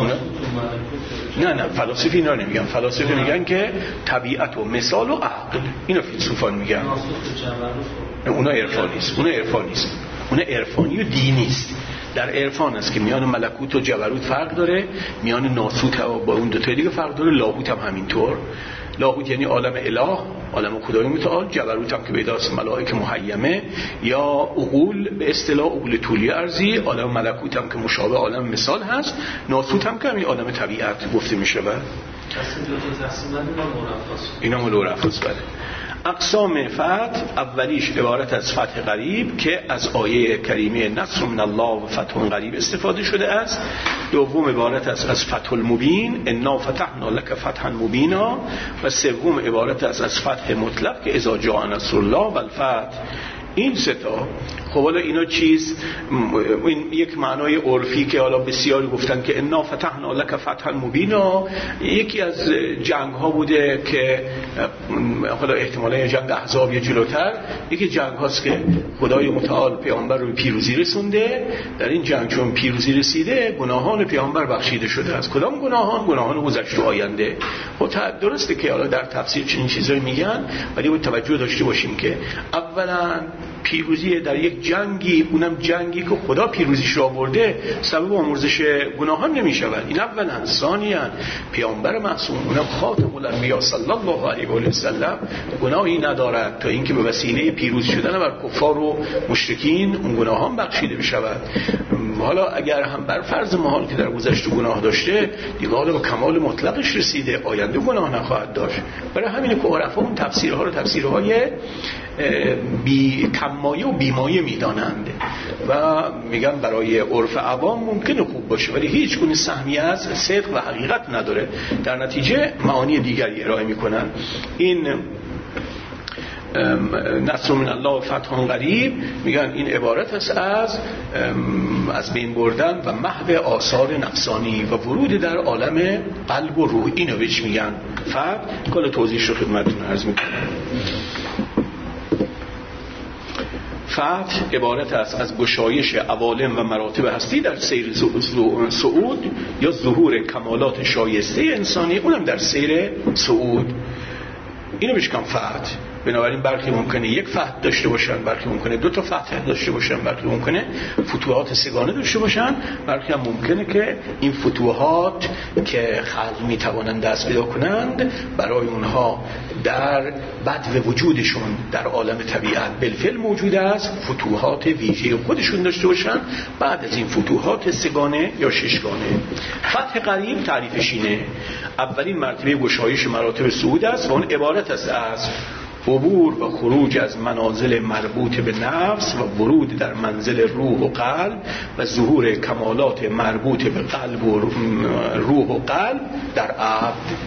نه فلاسفه اینا نمیگن. فلاسفه میگن که طبیعت و مثال و عقل، اینا فیلسوفان میگن. اونا عرفانی نیست. اونا عرفانی و دینی است. در عرفان است که میان ملکوت و جبروت فرق داره، میان ناسوت و با اون دو تا دیگه فرق داره، لاهوت هم همینطور. لاهوت یعنی عالم اله، عالم خدای متعال. جبروت هم که پیداست ملائکه محیمه یا عقول، به اصطلاح عقول طولی ارضی. عالم ملکوت هم که مشابه عالم مثال هست. ناسوت هم که همین عالم طبیعت گفته میشه. اینا مول عرفاست. بله. اقسام فتح اولیش عبارت از فتح قریب که از آیه کریمه نصر من الله و فتح قریب استفاده شده است. دوم عبارت است از فتح المبین انا فتحنا لك فتحا مبینا. و سوم عبارت است از فتح مطلق که اذا جاء نصر الله و الفتح. این سه تا خب حالا اینا چیز، این یک معنای عرفی که حالا بسیاری گفتن که انا فتحنا لك فتحا مبینا یکی از جنگ ها بوده که حالا احتمالاً جنگ احزاب یا جلوتر، یکی جنگ هاست که خدای متعال پیامبر رو پیروزی رسونده. در این جنگ چون پیروزی رسیده گناهان پیامبر بخشیده شده است. کدام گناهان؟ گناهان گذشته و آینده. خب درسته که حالا در تفسیر چنین چیزایی میگن، ولی باید توجه داشته باشیم که اولا پیروزی در یک جنگی، اونم جنگی که خدا پیروزیش رو آورده، سبب آمرزش گناهان نمی شود. این اولا. ثانیاً پیامبر معصوم، اونم خاتم الانبیا صلی الله علیه و سلم، گناهی ندارد تا اینکه به وسیله پیروز شدن بر کفار و مشرکین اون گناهان بخشیده بشود. حالا اگر هم بر فرض محال که در گذشته گناه داشته، دیگه حالا به کمال مطلقش رسیده، آینده گناه نخواهد داشت. برای همینه که عرفا اون تفسیرها رو تفسیرهای کمایه و بیمایه میدانند و میگن برای عرف عوام ممکنه خوب باشه ولی هیچ گونه سهمی از صدق و حقیقت نداره، در نتیجه معانی دیگری ارائه میکنن. این نصر من الله و فتح قریب میگن این عبارت است از بین بردن و محو آثار نفسانی و ورود در عالم قلب و روح. اینو بهش میگن فتح. کل توضیحش رو خدمتتون عرض میکنم. فتح عبارت است از گشایش عوالم و مراتب هستی در سیر صعود یا ظهور کمالات شایسته انسانی، اونم در سیر صعود. اینو بهش میگن فتح. بنابراین برخی ممکنه یک فتح داشته باشن، برخی ممکنه دو تا فتح داشته باشن، برخی ممکنه فتوحات سگانه داشته باشن، برخی هم ممکنه که این فتوحات که خلق میتوانند دست پیدا کنند برای اونها در بدو وجودشون در عالم طبیعت بالفعل موجود است، فتوحات ویژه خودشون داشته باشن بعد از این فتوحات سگانه یا ششگانه. فتح قریب تعریفش اینه: اولین مرتبه گشایش مراتب صعود است و اون عبارت است از عبور و خروج از منازل مربوط به نفس و ورود در منزل روح و قلب و ظهور کمالات مربوط به قلب و روح و قلب در عبد.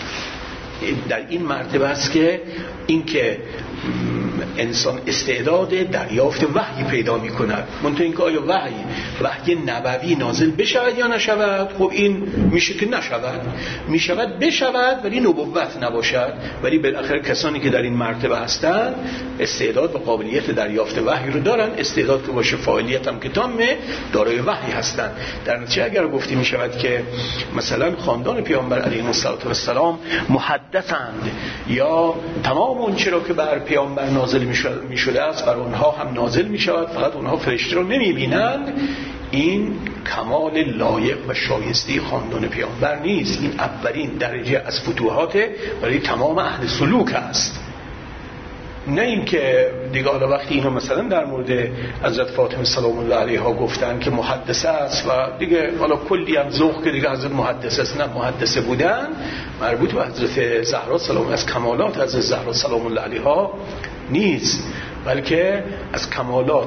در این مرتبه است که اینکه انسان استعداد دریافت وحی پیدا می کند. منتها اینکه آیا وحی نبوی نازل بشود یا نشود؟ خب این میشه که نشود، میشود بشود ولی نبوت نباشد. ولی بالاخره کسانی که در این مرتبه هستند استعداد و قابلیت دریافت وحی رو دارن، استعداد که باشه فاعلیت هم که تامه دارای وحی هستند. در نتیجه اگر گفتی میشود که مثلا خاندان پیامبر علیه السلام محدثند یا تمام اون چرا که بر پیامبر نازل می شده است بر اونها هم نازل می شود، فقط اونها فرشته رو نمی بینند، این کمال لایق و شایسته خاندان پیامبر نیست. این اولین درجه از فتوحات برای تمام اهل سلوک است. نه این که دیگه حالا وقتی اینا مثلا در مورد حضرت فاطمه سلام الله علیها گفتن که محدثه است و دیگه حالا کلی هم ذوق که دیگه حضرت محدثه است، نه محدثه بودن مربوط به حضرت زهرا سلام، از کمالات حضرت زهرا سلام الله علیها نیست، بلکه از کمالات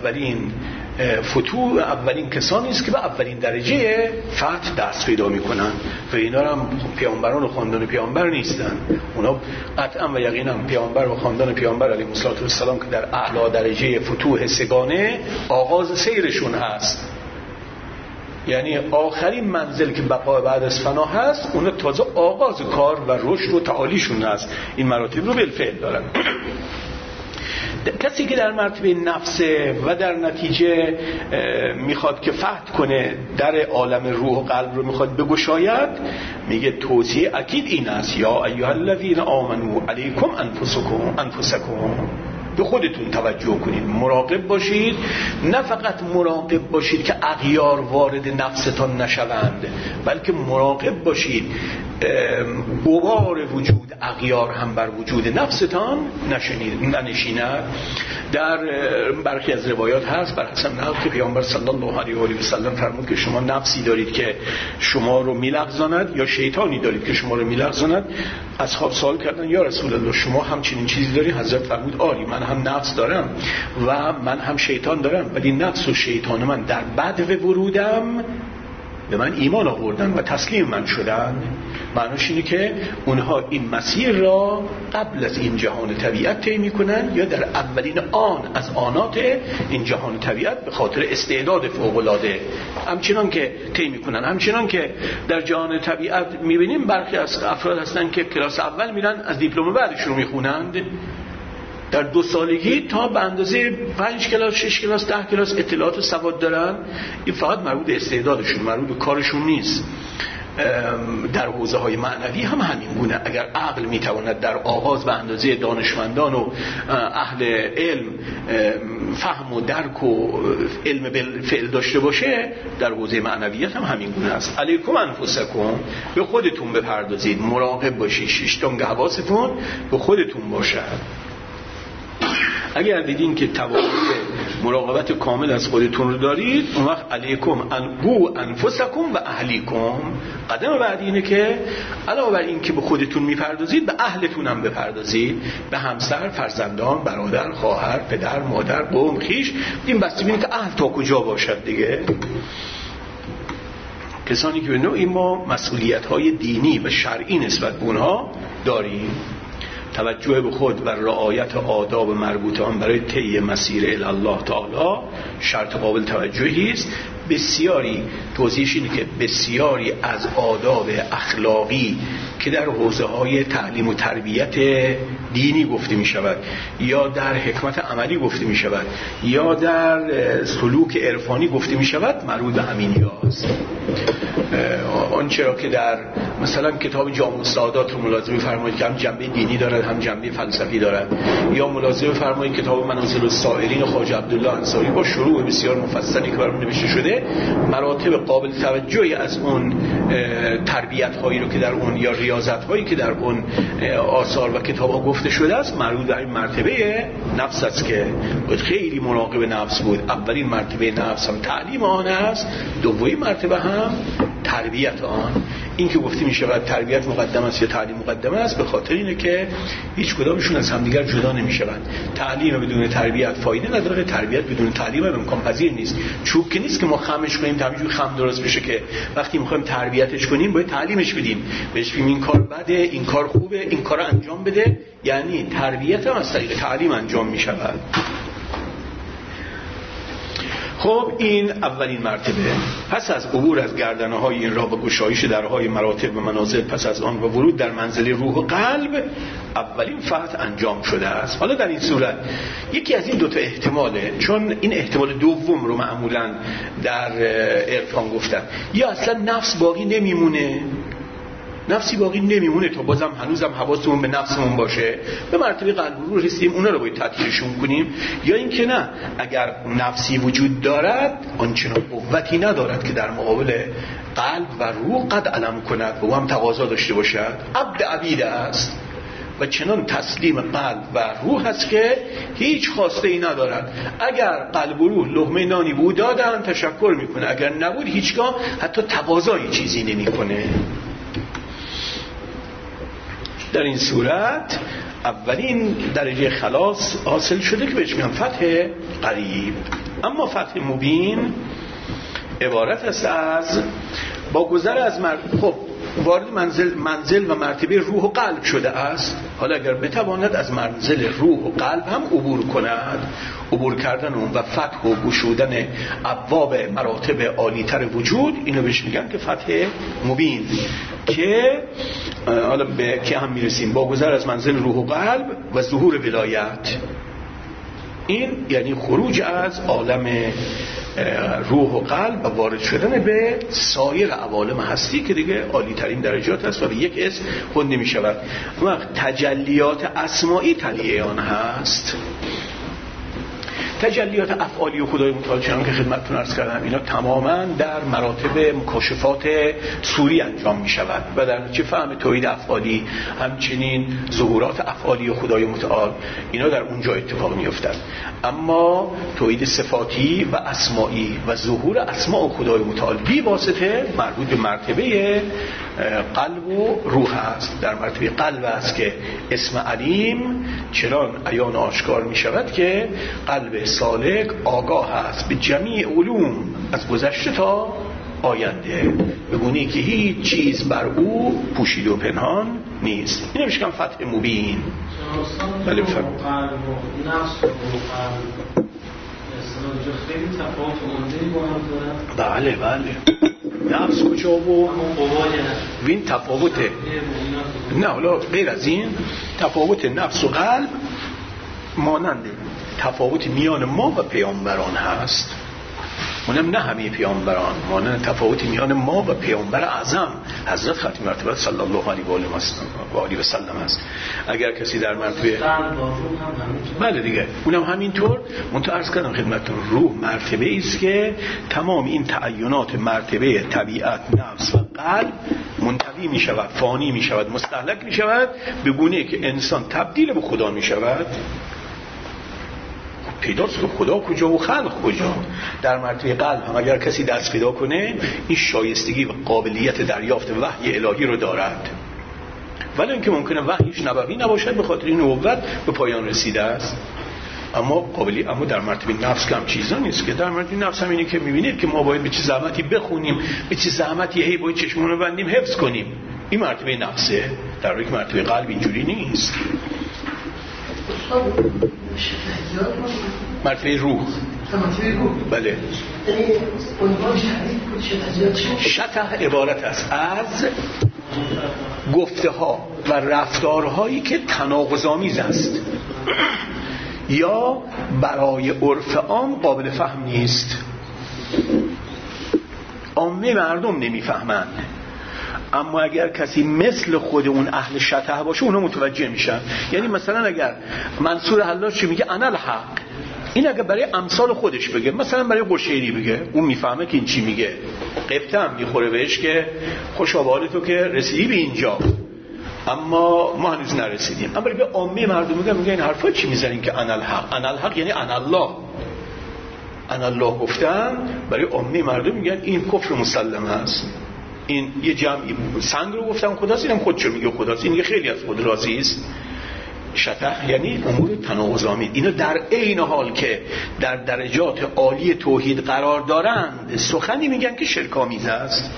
اولین کسانی است که به اولین درجه فتح دست پیدا میکنن و اینا هم پیامبران و خاندان پیامبر نیستن. اونا قطعا و یقینا پیامبر و خاندان پیامبر علیه السلام که در اعلی درجه فتوح سگانه آغاز سیرشون هست، یعنی آخرین منزل که بقا بعد از فنا هست، اونا تازه آغاز کار و رشد و تعالیشون هست. این مراتب رو بالفعل دارن. کسی که در مرتبه نفسه و در نتیجه میخواد که فتح کنه در عالم روح و قلب رو میخواد بگشاید، میگه توصیه اکید این است: یا ایها الذین آمنوا علیکم انفسکم، به خودتون توجه کنید، مراقب باشید. نه فقط مراقب باشید که اغیار وارد نفستان نشوند، بلکه مراقب باشید غبار وجود اغیار هم بر وجود نفستان ننشیند. در برخی از روایات هست بر حسب نقل که پیامبر صلی الله علیه و آله و سلم فرمود که شما نفسی دارید که شما رو میلغزاند یا شیطانی دارید که شما رو میلغزاند. اصحاب سوال کردن یا رسول الله شما هم چنین چیزی داری؟ حضرت فرمود آری، من هم نفس دارم و من هم شیطان دارم، ولی نفس و شیطان من در بدو ورودم به من ایمان آوردن و تسلیم من شدن. معناش اینه که اونها این مسیر را قبل از این جهان طبیعت طی میکنن یا در اولین آن از آنات این جهان طبیعت به خاطر استعداد فوق‌العاده همچنان که طی میکنن. همچنان که در جهان طبیعت میبینیم برخی از افراد هستن که کلاس اول میرن از دیپلم بعدش رو میخونند، در 2 سالگی تا به اندازه 5 کلاس 6 کلاس 10 کلاس اطلاعات و سواد دارن. این فقط مربوط به استعدادشون، مربوط به کارشون نیست. در حوزه های معنوی هم همین گونه. اگر عقل میتواند در آغاز به اندازه دانشمندان و اهل علم فهم و درک و علم بالفعل داشته باشه، در حوزه معنویت هم همین گونه است. علیکم انفسکم، به خودتون بپردازید، مراقب باشید، 6 تا حواستون به خودتون باشد. اگر دیدین که توانایی مراقبت کامل از خودتون رو دارید، اون وقت علیکم انفسکم و اهلیکم. قدم بعدی اینه که علاوه بر این که به خودتون میپردازید، به اهلتون هم بپردازید، به همسر، فرزندان، برادر، خواهر، پدر، مادر، قوم، خویش. این بسته بینید که اهل تا کجا باشد دیگه. کسانی که به نوعی ما مسئولیت‌های دینی و شرعی نسبت به اونها داریم. توجه به خود و رعایت آداب مربوطه آن برای طی مسیر الی الله تعالی شرط قابل توجهی است. بسیاری توضیحش اینه که بسیاری از آداب اخلاقی که در حوزه‌های تعلیم و تربیت دینی گفته می شود یا در حکمت عملی گفته می شود یا در سلوک عرفانی گفته می شود، مربوط به همین هاست. آنچه را که در مثلا کتاب جامع السعادات رو ملاحظه فرمایید که هم جنبه دینی دارد هم جنبه فلسفی دارد، یا ملاحظه فرمایید کتاب منازل السائرین خواجه عبدالله انصاری با شروع بسیار مفصلی که برام نوشته شده، مراتب قابل توجهی از اون تربیت هایی رو که در اون یا ریاضت هایی که در اون آثار و کتاب ها گفته شده است مربوط به این مرتبه نفس است که باید خیلی مراقب نفس بود. اولین مرتبه نفس هم تعلیم آن است، دومین مرتبه هم تربیت آن. این که گفته می شود تربیت مقدم است یا تعلیم مقدم است، به خاطر اینه که هیچ کدامشون از همدیگر جدا نمی شوند. تعلیم بدون تربیت فایده نداره، تربیت بدون تعلیم هم امکان پذیر نیست. چوب که نیست که ما خمش کنیم همینجوری خم درست بشه، که وقتی میخوایم تربیتش کنیم باید تعلیمش بدیم، بهش بگیم این کار بده، این کار خوبه، این کارو انجام بده. یعنی تربیت هم از طریق تعلیم انجام می شود. خب این اولین مرتبه. پس از عبور از گردنه‌های این راه و گشایش درهای مراتب و منازل، پس از آن و ورود در منزل روح و قلب، اولین فتح انجام شده است. حالا در این صورت یکی از این دوتا احتماله، چون این احتمال دوم رو معمولاً در عرفان گفتن، یا اصلا نفس باقی نمیمونه، نفسی باقی نمیمونه تا بازم هنوزم حواسمون به نفسمون باشه، به مرتبه قلب رو رسیدیم، اونا رو باید تطهیرشون کنیم. یا اینکه نه، اگر نفسی وجود دارد آنچنان قوتی ندارد که در مقابل قلب و روح قد علم کند و هم تقاضا داشته باشد. عبد عبید است و چنان تسلیم قلب و روح است که هیچ خواسته ای ندارد. اگر قلب و روح لقمه نانی بود دادن تشکر میکنه، اگر نبود هیچگاه حتی تقاضای چیزی نمیکنه. در این صورت اولین درجه خلاص حاصل شده که بهش میگن فتح قریب. اما فتح مبین عبارت است از با گذر از خب وارد منزل و مرتبه روح و قلب شده است. حالا اگر بتواند از منزل روح و قلب هم عبور کند، عبور کردن اون و فتح و گشودن ابواب مراتب عالی‌تر وجود، اینو بهش میگن که فتح مبین، که حالا به که هم میرسیم با گذر از منزل روح و قلب و ظهور ولایت. این یعنی خروج از عالم روح و قلب و وارد شدن به سایر عوالم هستی که دیگه عالی ترین درجات است و به یک اسم خونده می شود. وقت تجلیات اسمائی تلیه آن هست. تجلیات افعالی خدای متعال چنان که خدمتتون عرض کردم اینا تماما در مراتب مکاشفات صوری انجام می شود و در نتیجه فهم توحید افعالی همچنین ظهورات افعالی خدای متعال اینا در اونجا اتفاق می افتد. اما توحید صفاتی و اسمائی و ظهور اسماء خدای متعال بی واسطه مربوط به مرتبه قلب و روح است. در مرتبه قلب است که اسم علیم چنان عیان آشکار می شود که قلب سالک آگاه است به جمیع علوم از گذشته تا آینده، بگونی که هیچ چیز بر او پوشیده و پنهان نیست. این میشه فتح مبین. بله بفرمایید. قلب و نفس و قلب اصلا خیلی تفاوت عمده‌ای با هم دارن. بله نفس کجا و این تفاوته. نه حالا غیر از این تفاوت نفس و قلب مانند تفاوت میان ما و پیامبران هست، اونم نه همه پیامبران، مانند تفاوت میان ما و پیامبر اعظم حضرت ختم مرتبه صلی الله علیه و آله و سلم است. اگر کسی در مرتبه بله دیگه اونم همینطور. منتها عرض کردم خدمتتون روح مرتبه است که تمام این تعینات مرتبه طبیعت، نفس و قلب منتهی می شود، فانی می شود، مستهلک می شود، به گونه که انسان تبدیل به خدا می شود. پیداست که خدا کجا و خلق کجا. در مرتبه قلب هم اگر کسی دست پیدا کنه این شایستگی و قابلیت دریافت وحی الهی رو دارد، ولی اینکه ممکنه وحیش نبوی نباشد به خاطر این نبوت به پایان رسیده است. اما در مرتبه نفس کم چیزا نیست که در مرتبه نفس هم اینه که میبینید که ما باید به چه زحمتی بخونیم، به چه زحمتی هی باید چشمونو بندیم حفظ کنیم. این مرتبه نفسه، در حالی که مرتبه قلب اینجوری نیست. مرتبه روح بله. شطح عبارت است از گفته ها و رفتارهایی که تناقض‌آمیز است یا برای عرف عام قابل فهم نیست، عامه مردم نمیفهمند، اما اگر کسی مثل خود اون اهل شطح باشه اونا متوجه میشن. یعنی مثلا اگر منصور حلاج چی میگه انا الحق، این اگر برای امثال خودش بگه، مثلا برای قشیری بگه، اون میفهمه که این چی میگه، قبطه هم میخوره بهش که خوشا به حال تو که رسیدی به اینجا اما ما هنوز نرسیدیم. اما به عامه مردم میگه این حرفا چی میزنین که انا الحق، انا الحق یعنی انا الله، انا الله گفتن برای عامه مردم میگن این کفر مسلم هست. این یه جمعی سنگ رو گفتم خداست، اینم خودشو میگه خداست، این خیلی از خود راضی است. شطح یعنی امور تناقض‌آمیز. اینا در عین حال که در درجات عالی توحید قرار دارند سخنی میگن که شرک‌آمیز است.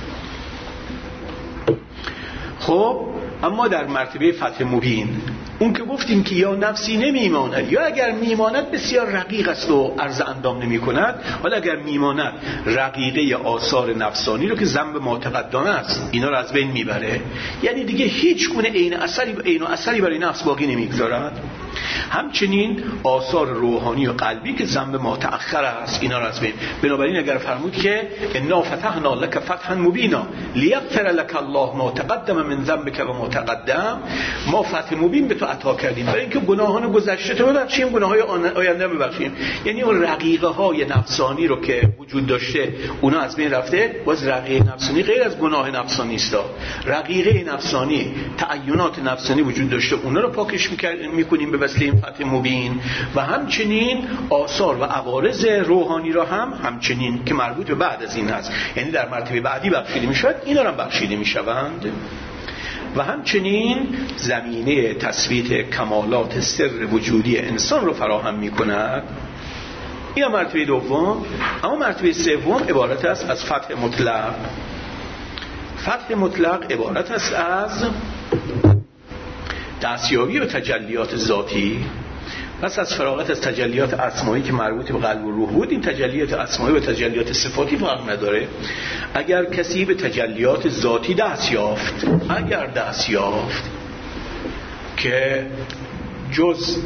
خب اما در مرتبه فتح مبین اون که گفتیم که یا نفسی نمیماند یا اگر میماند بسیار رقیق است و عرض اندام نمی کند، حالا اگر میماند رقیقه آثار نفسانی رو که ذنب ما تقدم است اینا رو از بین میبره، یعنی دیگه هیچ گونه عین اثری برای نفس باقی نمیگذارد. همچنین آثار روحانی و قلبی که ذنب ما تأخر است اینا رو از بین. بنابراین اگر فرمود که انا فتحنا لك فتحا مبینا لیغفر لك الله ما تقدم من ذنبك و ما تقدم، ما فتح مبین به تو عطا کردیم برای اینکه گناهان گذشته تو ببخشیم، گناههای آینده ببخشیم. یعنی اون رقیقه های نفسانی رو که وجود داشته اونا از بین رفته. باز رقیقه نفسانی غیر از گناه نفسانی است، رقیقه نفسانی تعینات نفسانی وجود داشته اونا رو پاکش میکنیم به وسیله این فتح مبین. و همچنین آثار و عوارض روحانی را همچنین که مربوط به بعد از این هست، یعنی در مرتبه بعدی بخشیده میشود، اینا هم بخشیده میشوند. و همچنین زمینه تثبیت کمالات سر وجودی انسان رو فراهم میکند. این مرتبه دوم. اما مرتبه سوم عبارت است از فتح مطلق. فتح مطلق عبارت است از دستیابی به تجلیات ذاتی. پس از فراغت از تجلیات اسمایی که مربوط به قلب و روح بود، این تجلیات اسمایی و تجلیات صفاتی فرق نداره. اگر کسی به تجلیات ذاتی دست یافت، اگر دست یافت که جز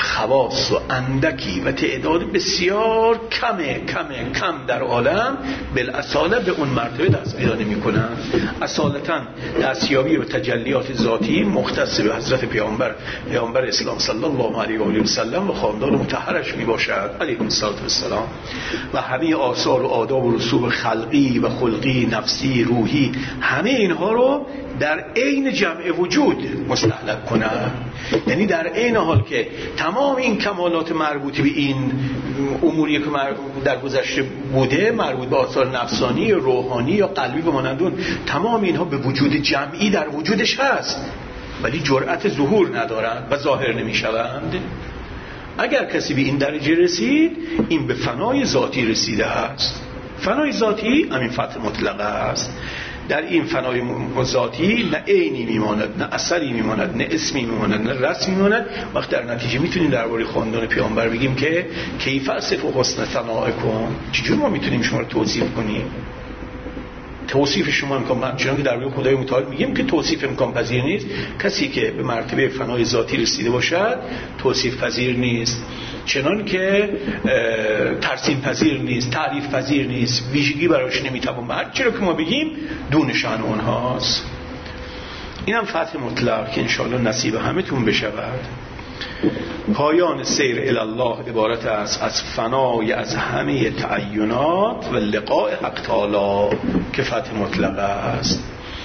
خواص و اندکی و تعداد بسیار کم در عالم بالاصاله به اون مرتبه دست پیدا نمی‌کنن. اصالتاً دستیابی به تجلیات ذاتی مختص به حضرت پیامبر اسلام صلی الله علیه و آله و سلم و خاندان مطهرش میباشد علیهم السلام و همه آثار و آداب و رسوم خلقی و خلقی، نفسی، روحی، همه اینها رو در عین جمع وجود مستحلق کنند. یعنی در عین حال که تمام این کمالات مربوط به این اموری که در گذشته بوده، مربوط به آثار نفسانی، روحانی یا قلبی به مانندون، تمام اینها به وجود جمعی در وجودش هست ولی جرأت ظهور ندارند و ظاهر نمی‌شوند. اگر کسی به این درجه رسید، این به فنای ذاتی رسیده است. فنای ذاتی همین فتح مطلقه است. در این فنای ذاتی نه عینی میماند، نه اثری میماند، نه اسمی میماند، نه رسمی میماند. وقت در نتیجه میتونیم درباره خاندان پیامبر بگیم که کیف اصف حسن ثنائکم، چجور ما میتونیم شما رو توصیف کنیم؟ توصیف شما امکان، چون که درباره خدای متعال میگیم که توصیف امکان پذیر نیست. کسی که به مرتبه فنای ذاتی رسیده باشد توصیف پذیر نیست، چنان که ترسیم پذیر نیست، تعریف پذیر نیست، ویژگی براش نمیتوان بعد چرا که ما بگیم دون شأن اونهاست. اینم فتح مطلق که انشاءالله نصیب همه تون بشود. پایان سیر الله عبارت است از فنای از همه تعینات و لقاء حق تعالی که فتح مطلق است.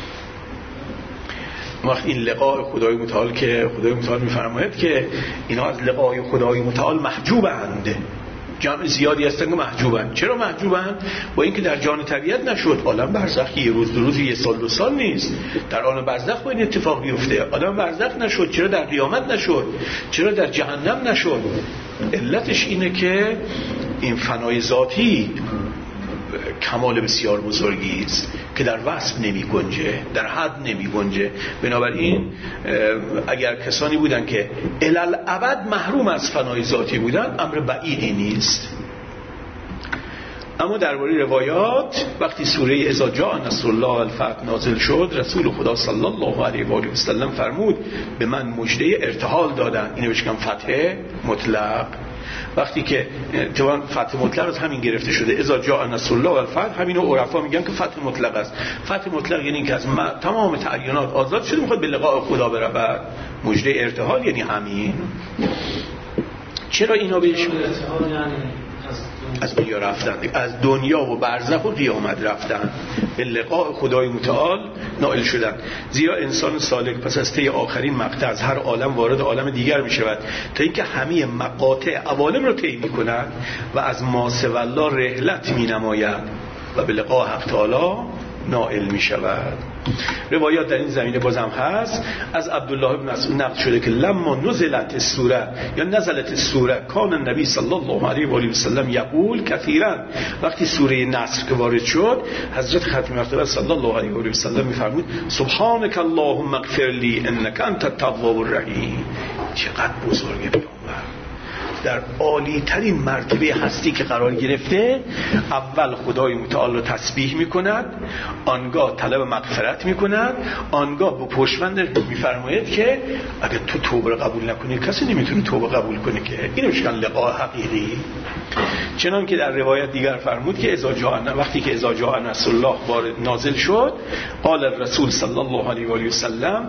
وقت این لقاء خدای متعال که خدای متعال میفرماید که اینا از لقاء خدای متعال محجوبند، جمع زیادی هستن که محجوبند. چرا محجوبند؟ با اینکه در جان طبیعت نشد. عالم برزخ یه روز دو روز یه سال دو سال نیست. در عالم برزخ باید اتفاق بیفته. عالم برزخ نشد، چرا در قیامت نشد؟ چرا در جهنم نشد؟ علتش اینه که این فنای ذاتی کمال بسیار بزرگی است که در وصف نمی گنجه، در حد نمی گنجه. بنابراین اگر کسانی بودن که الالعبد محروم از فنای ذاتی بودن، امر بعیدی نیست. اما درباره روایات، وقتی سوره اذا جاء نصر الله والفتح نازل شد، رسول خدا صلی الله علیه و آله و سلم فرمود به من مژده ارتحال دادن. اینو بهش میگن فتح مطلق. وقتی که جوان فتح مطلق از همین گرفته شده، اذا جاء نصر الله والفتح، همینو عرفا میگن که فتح مطلق است. فتح مطلق یعنی که از تمام تعینات آزاد شده، میخواد به لقاء خدا برود. مژده ارتحال یعنی همین. چرا اینا بهش ارتحال یعنی از دنیا رفتن، از دنیا و برزخ و قیامت رفتن، به لقاء خدای متعال نائل شدن. زیرا انسان سالک پس از طی آخرین مقطع از هر عالم وارد عالم دیگر می شود تا اینکه همه مقاطع عوالم رو طی می کند و از ما سوی الله رحلت می نماید و به لقاء حق تعالی نائل می شود. روایات در این زمینه بازم هست. از عبدالله بن مسعود نقل شده که لما نزلت السوره یا نزلت السوره کان النبی صلی الله علیه و آله و سلم یقول کثیرا، وقتی سوره نصر که وارد شد، حضرت ختم مرتبه صلی الله علیه و آله و سلم میفرمود سبحانك اللهم اغفر لي انك انت التواب الرحیم. چقدر بزرگه پیامبر در عالی ترین مرتبه هستی که قرار گرفته، اول خدای متعال رو تسبیح میکند، آنگاه طلب مغفرت میکند، آنگاه با پشتوند میفرماید که اگه تو توبه رو قبول نکنی کسی نمیتونه توبه قبول کنه. که اینو میگن لقاء حقیقی. چنان که در روایت دیگر فرمود که وقتی که اذا جاء نصر الله نازل شد، قال الرسول صلی الله علیه و آله و سلم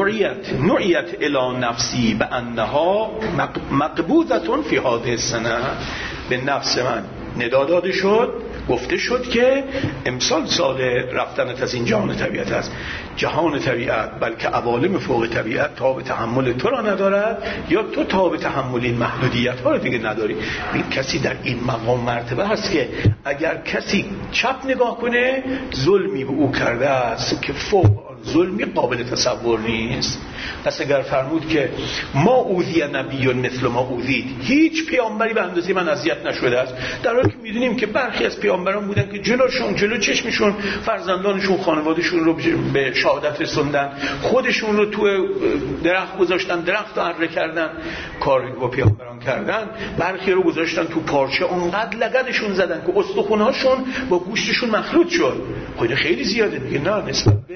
نعیت الی نفسی بانها مقبوضه فی هذه السنه، به نفس من ندا داده شد، گفته شد که امسال سال رفتنت از این جهان طبیعت است. جهان طبیعت بلکه عوالم فوق طبیعت تاب تحمل تو را ندارد، یا تو تاب تحمل این محدودیت ها را دیگه نداری. این کسی در این مقام مرتبه هست که اگر کسی چپ نگاه کنه ظلمی به او کرده است که فوق ظلمی قابل تصور نیست. پس اگر فرمود که ما اوذی نبی مثل ما اوذید، هیچ پیامبری به اندازه من اذیت نشده است، در حالی که میدونیم که برخی از پیامبران بودن که جلو چشمشون فرزندانشون خانوادهشون رو به شهادت رسوندن، خودشون رو تو درخت گذاشتن، درخت رو اره کردن، کاری با پیامبران کردن. برخی رو گذاشتن تو پارچه، اونقدر لگدشون زدن که استخونهاشون با گوشتشون مخلوط شد. خیلی خیلی زیاده. میگه نه، نسبت به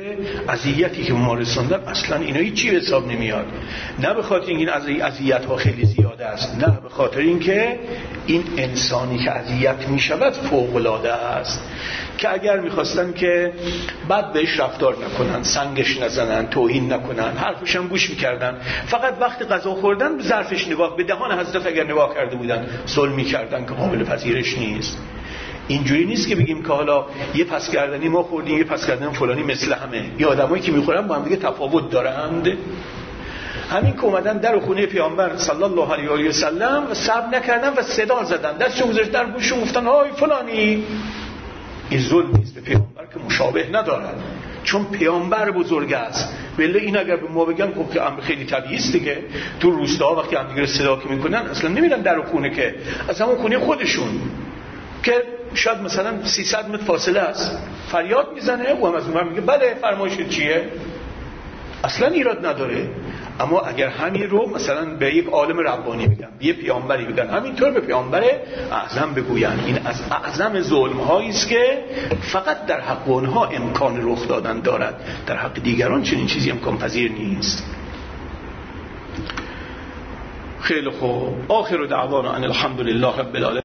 اذیتی که ما رسوندن اصلا اینا هیچی به حساب نمیاد. نه به خاطر اینکه این اذیت ها خیلی زیاده است، نه به خاطر اینکه این انسانی که اذیت میشود فوق العاده است که اگر میخواستن که بعد بهش رفتار نکنن، سنگش نزنن، توهین نکنن، حرفش هم گوش میکردن، فقط وقت غذا خوردن به ظرفش نگاه، به دهان حضرت اگر نگاه کرده بودن صلح میکردن که قابل پذیرش نیست. اینجوری نیست که بگیم که حالا یه پسگردنی ما خوردیم یه پسگردنی فلانی مثل همه، یه آدمایی که میخورن با هم دیگه تفاوت دارند. همین که اومدن در خونه پیامبر صلی الله علیه و سلم و صبر نکردن و صدا زدن، دستشون گذاشتن در گوششون گفتن های فلانی. این ظلم نیست به پیامبر که مشابه ندارد، چون پیامبر بزرگ است. بله این اگر به ما بگن خب که امر خیلی طبیعی است دیگه، تو روستاها وقتی هم دیگه صدا که میکنن اصلا نمیرن در خونه، که از همون خونه خودشون که شاید مثلا 300 متر فاصله است فریاد میزنه و هم از اونور میگه بله فرمایشت چیه، اصلا ایراد نداره. اما اگر همین رو مثلا به یک عالم ربانی بگن، به یک پیامبری بگن، همینطور به پیامبر اعظم بگوین، این از اعظم ظلم هایی است که فقط در حق اونها امکان رخ دادن دارد، در حق دیگران چنین چیزی امکان پذیر نیست. خیلی خوب، آخر دعوانا ان الحمد لله رب العالمین.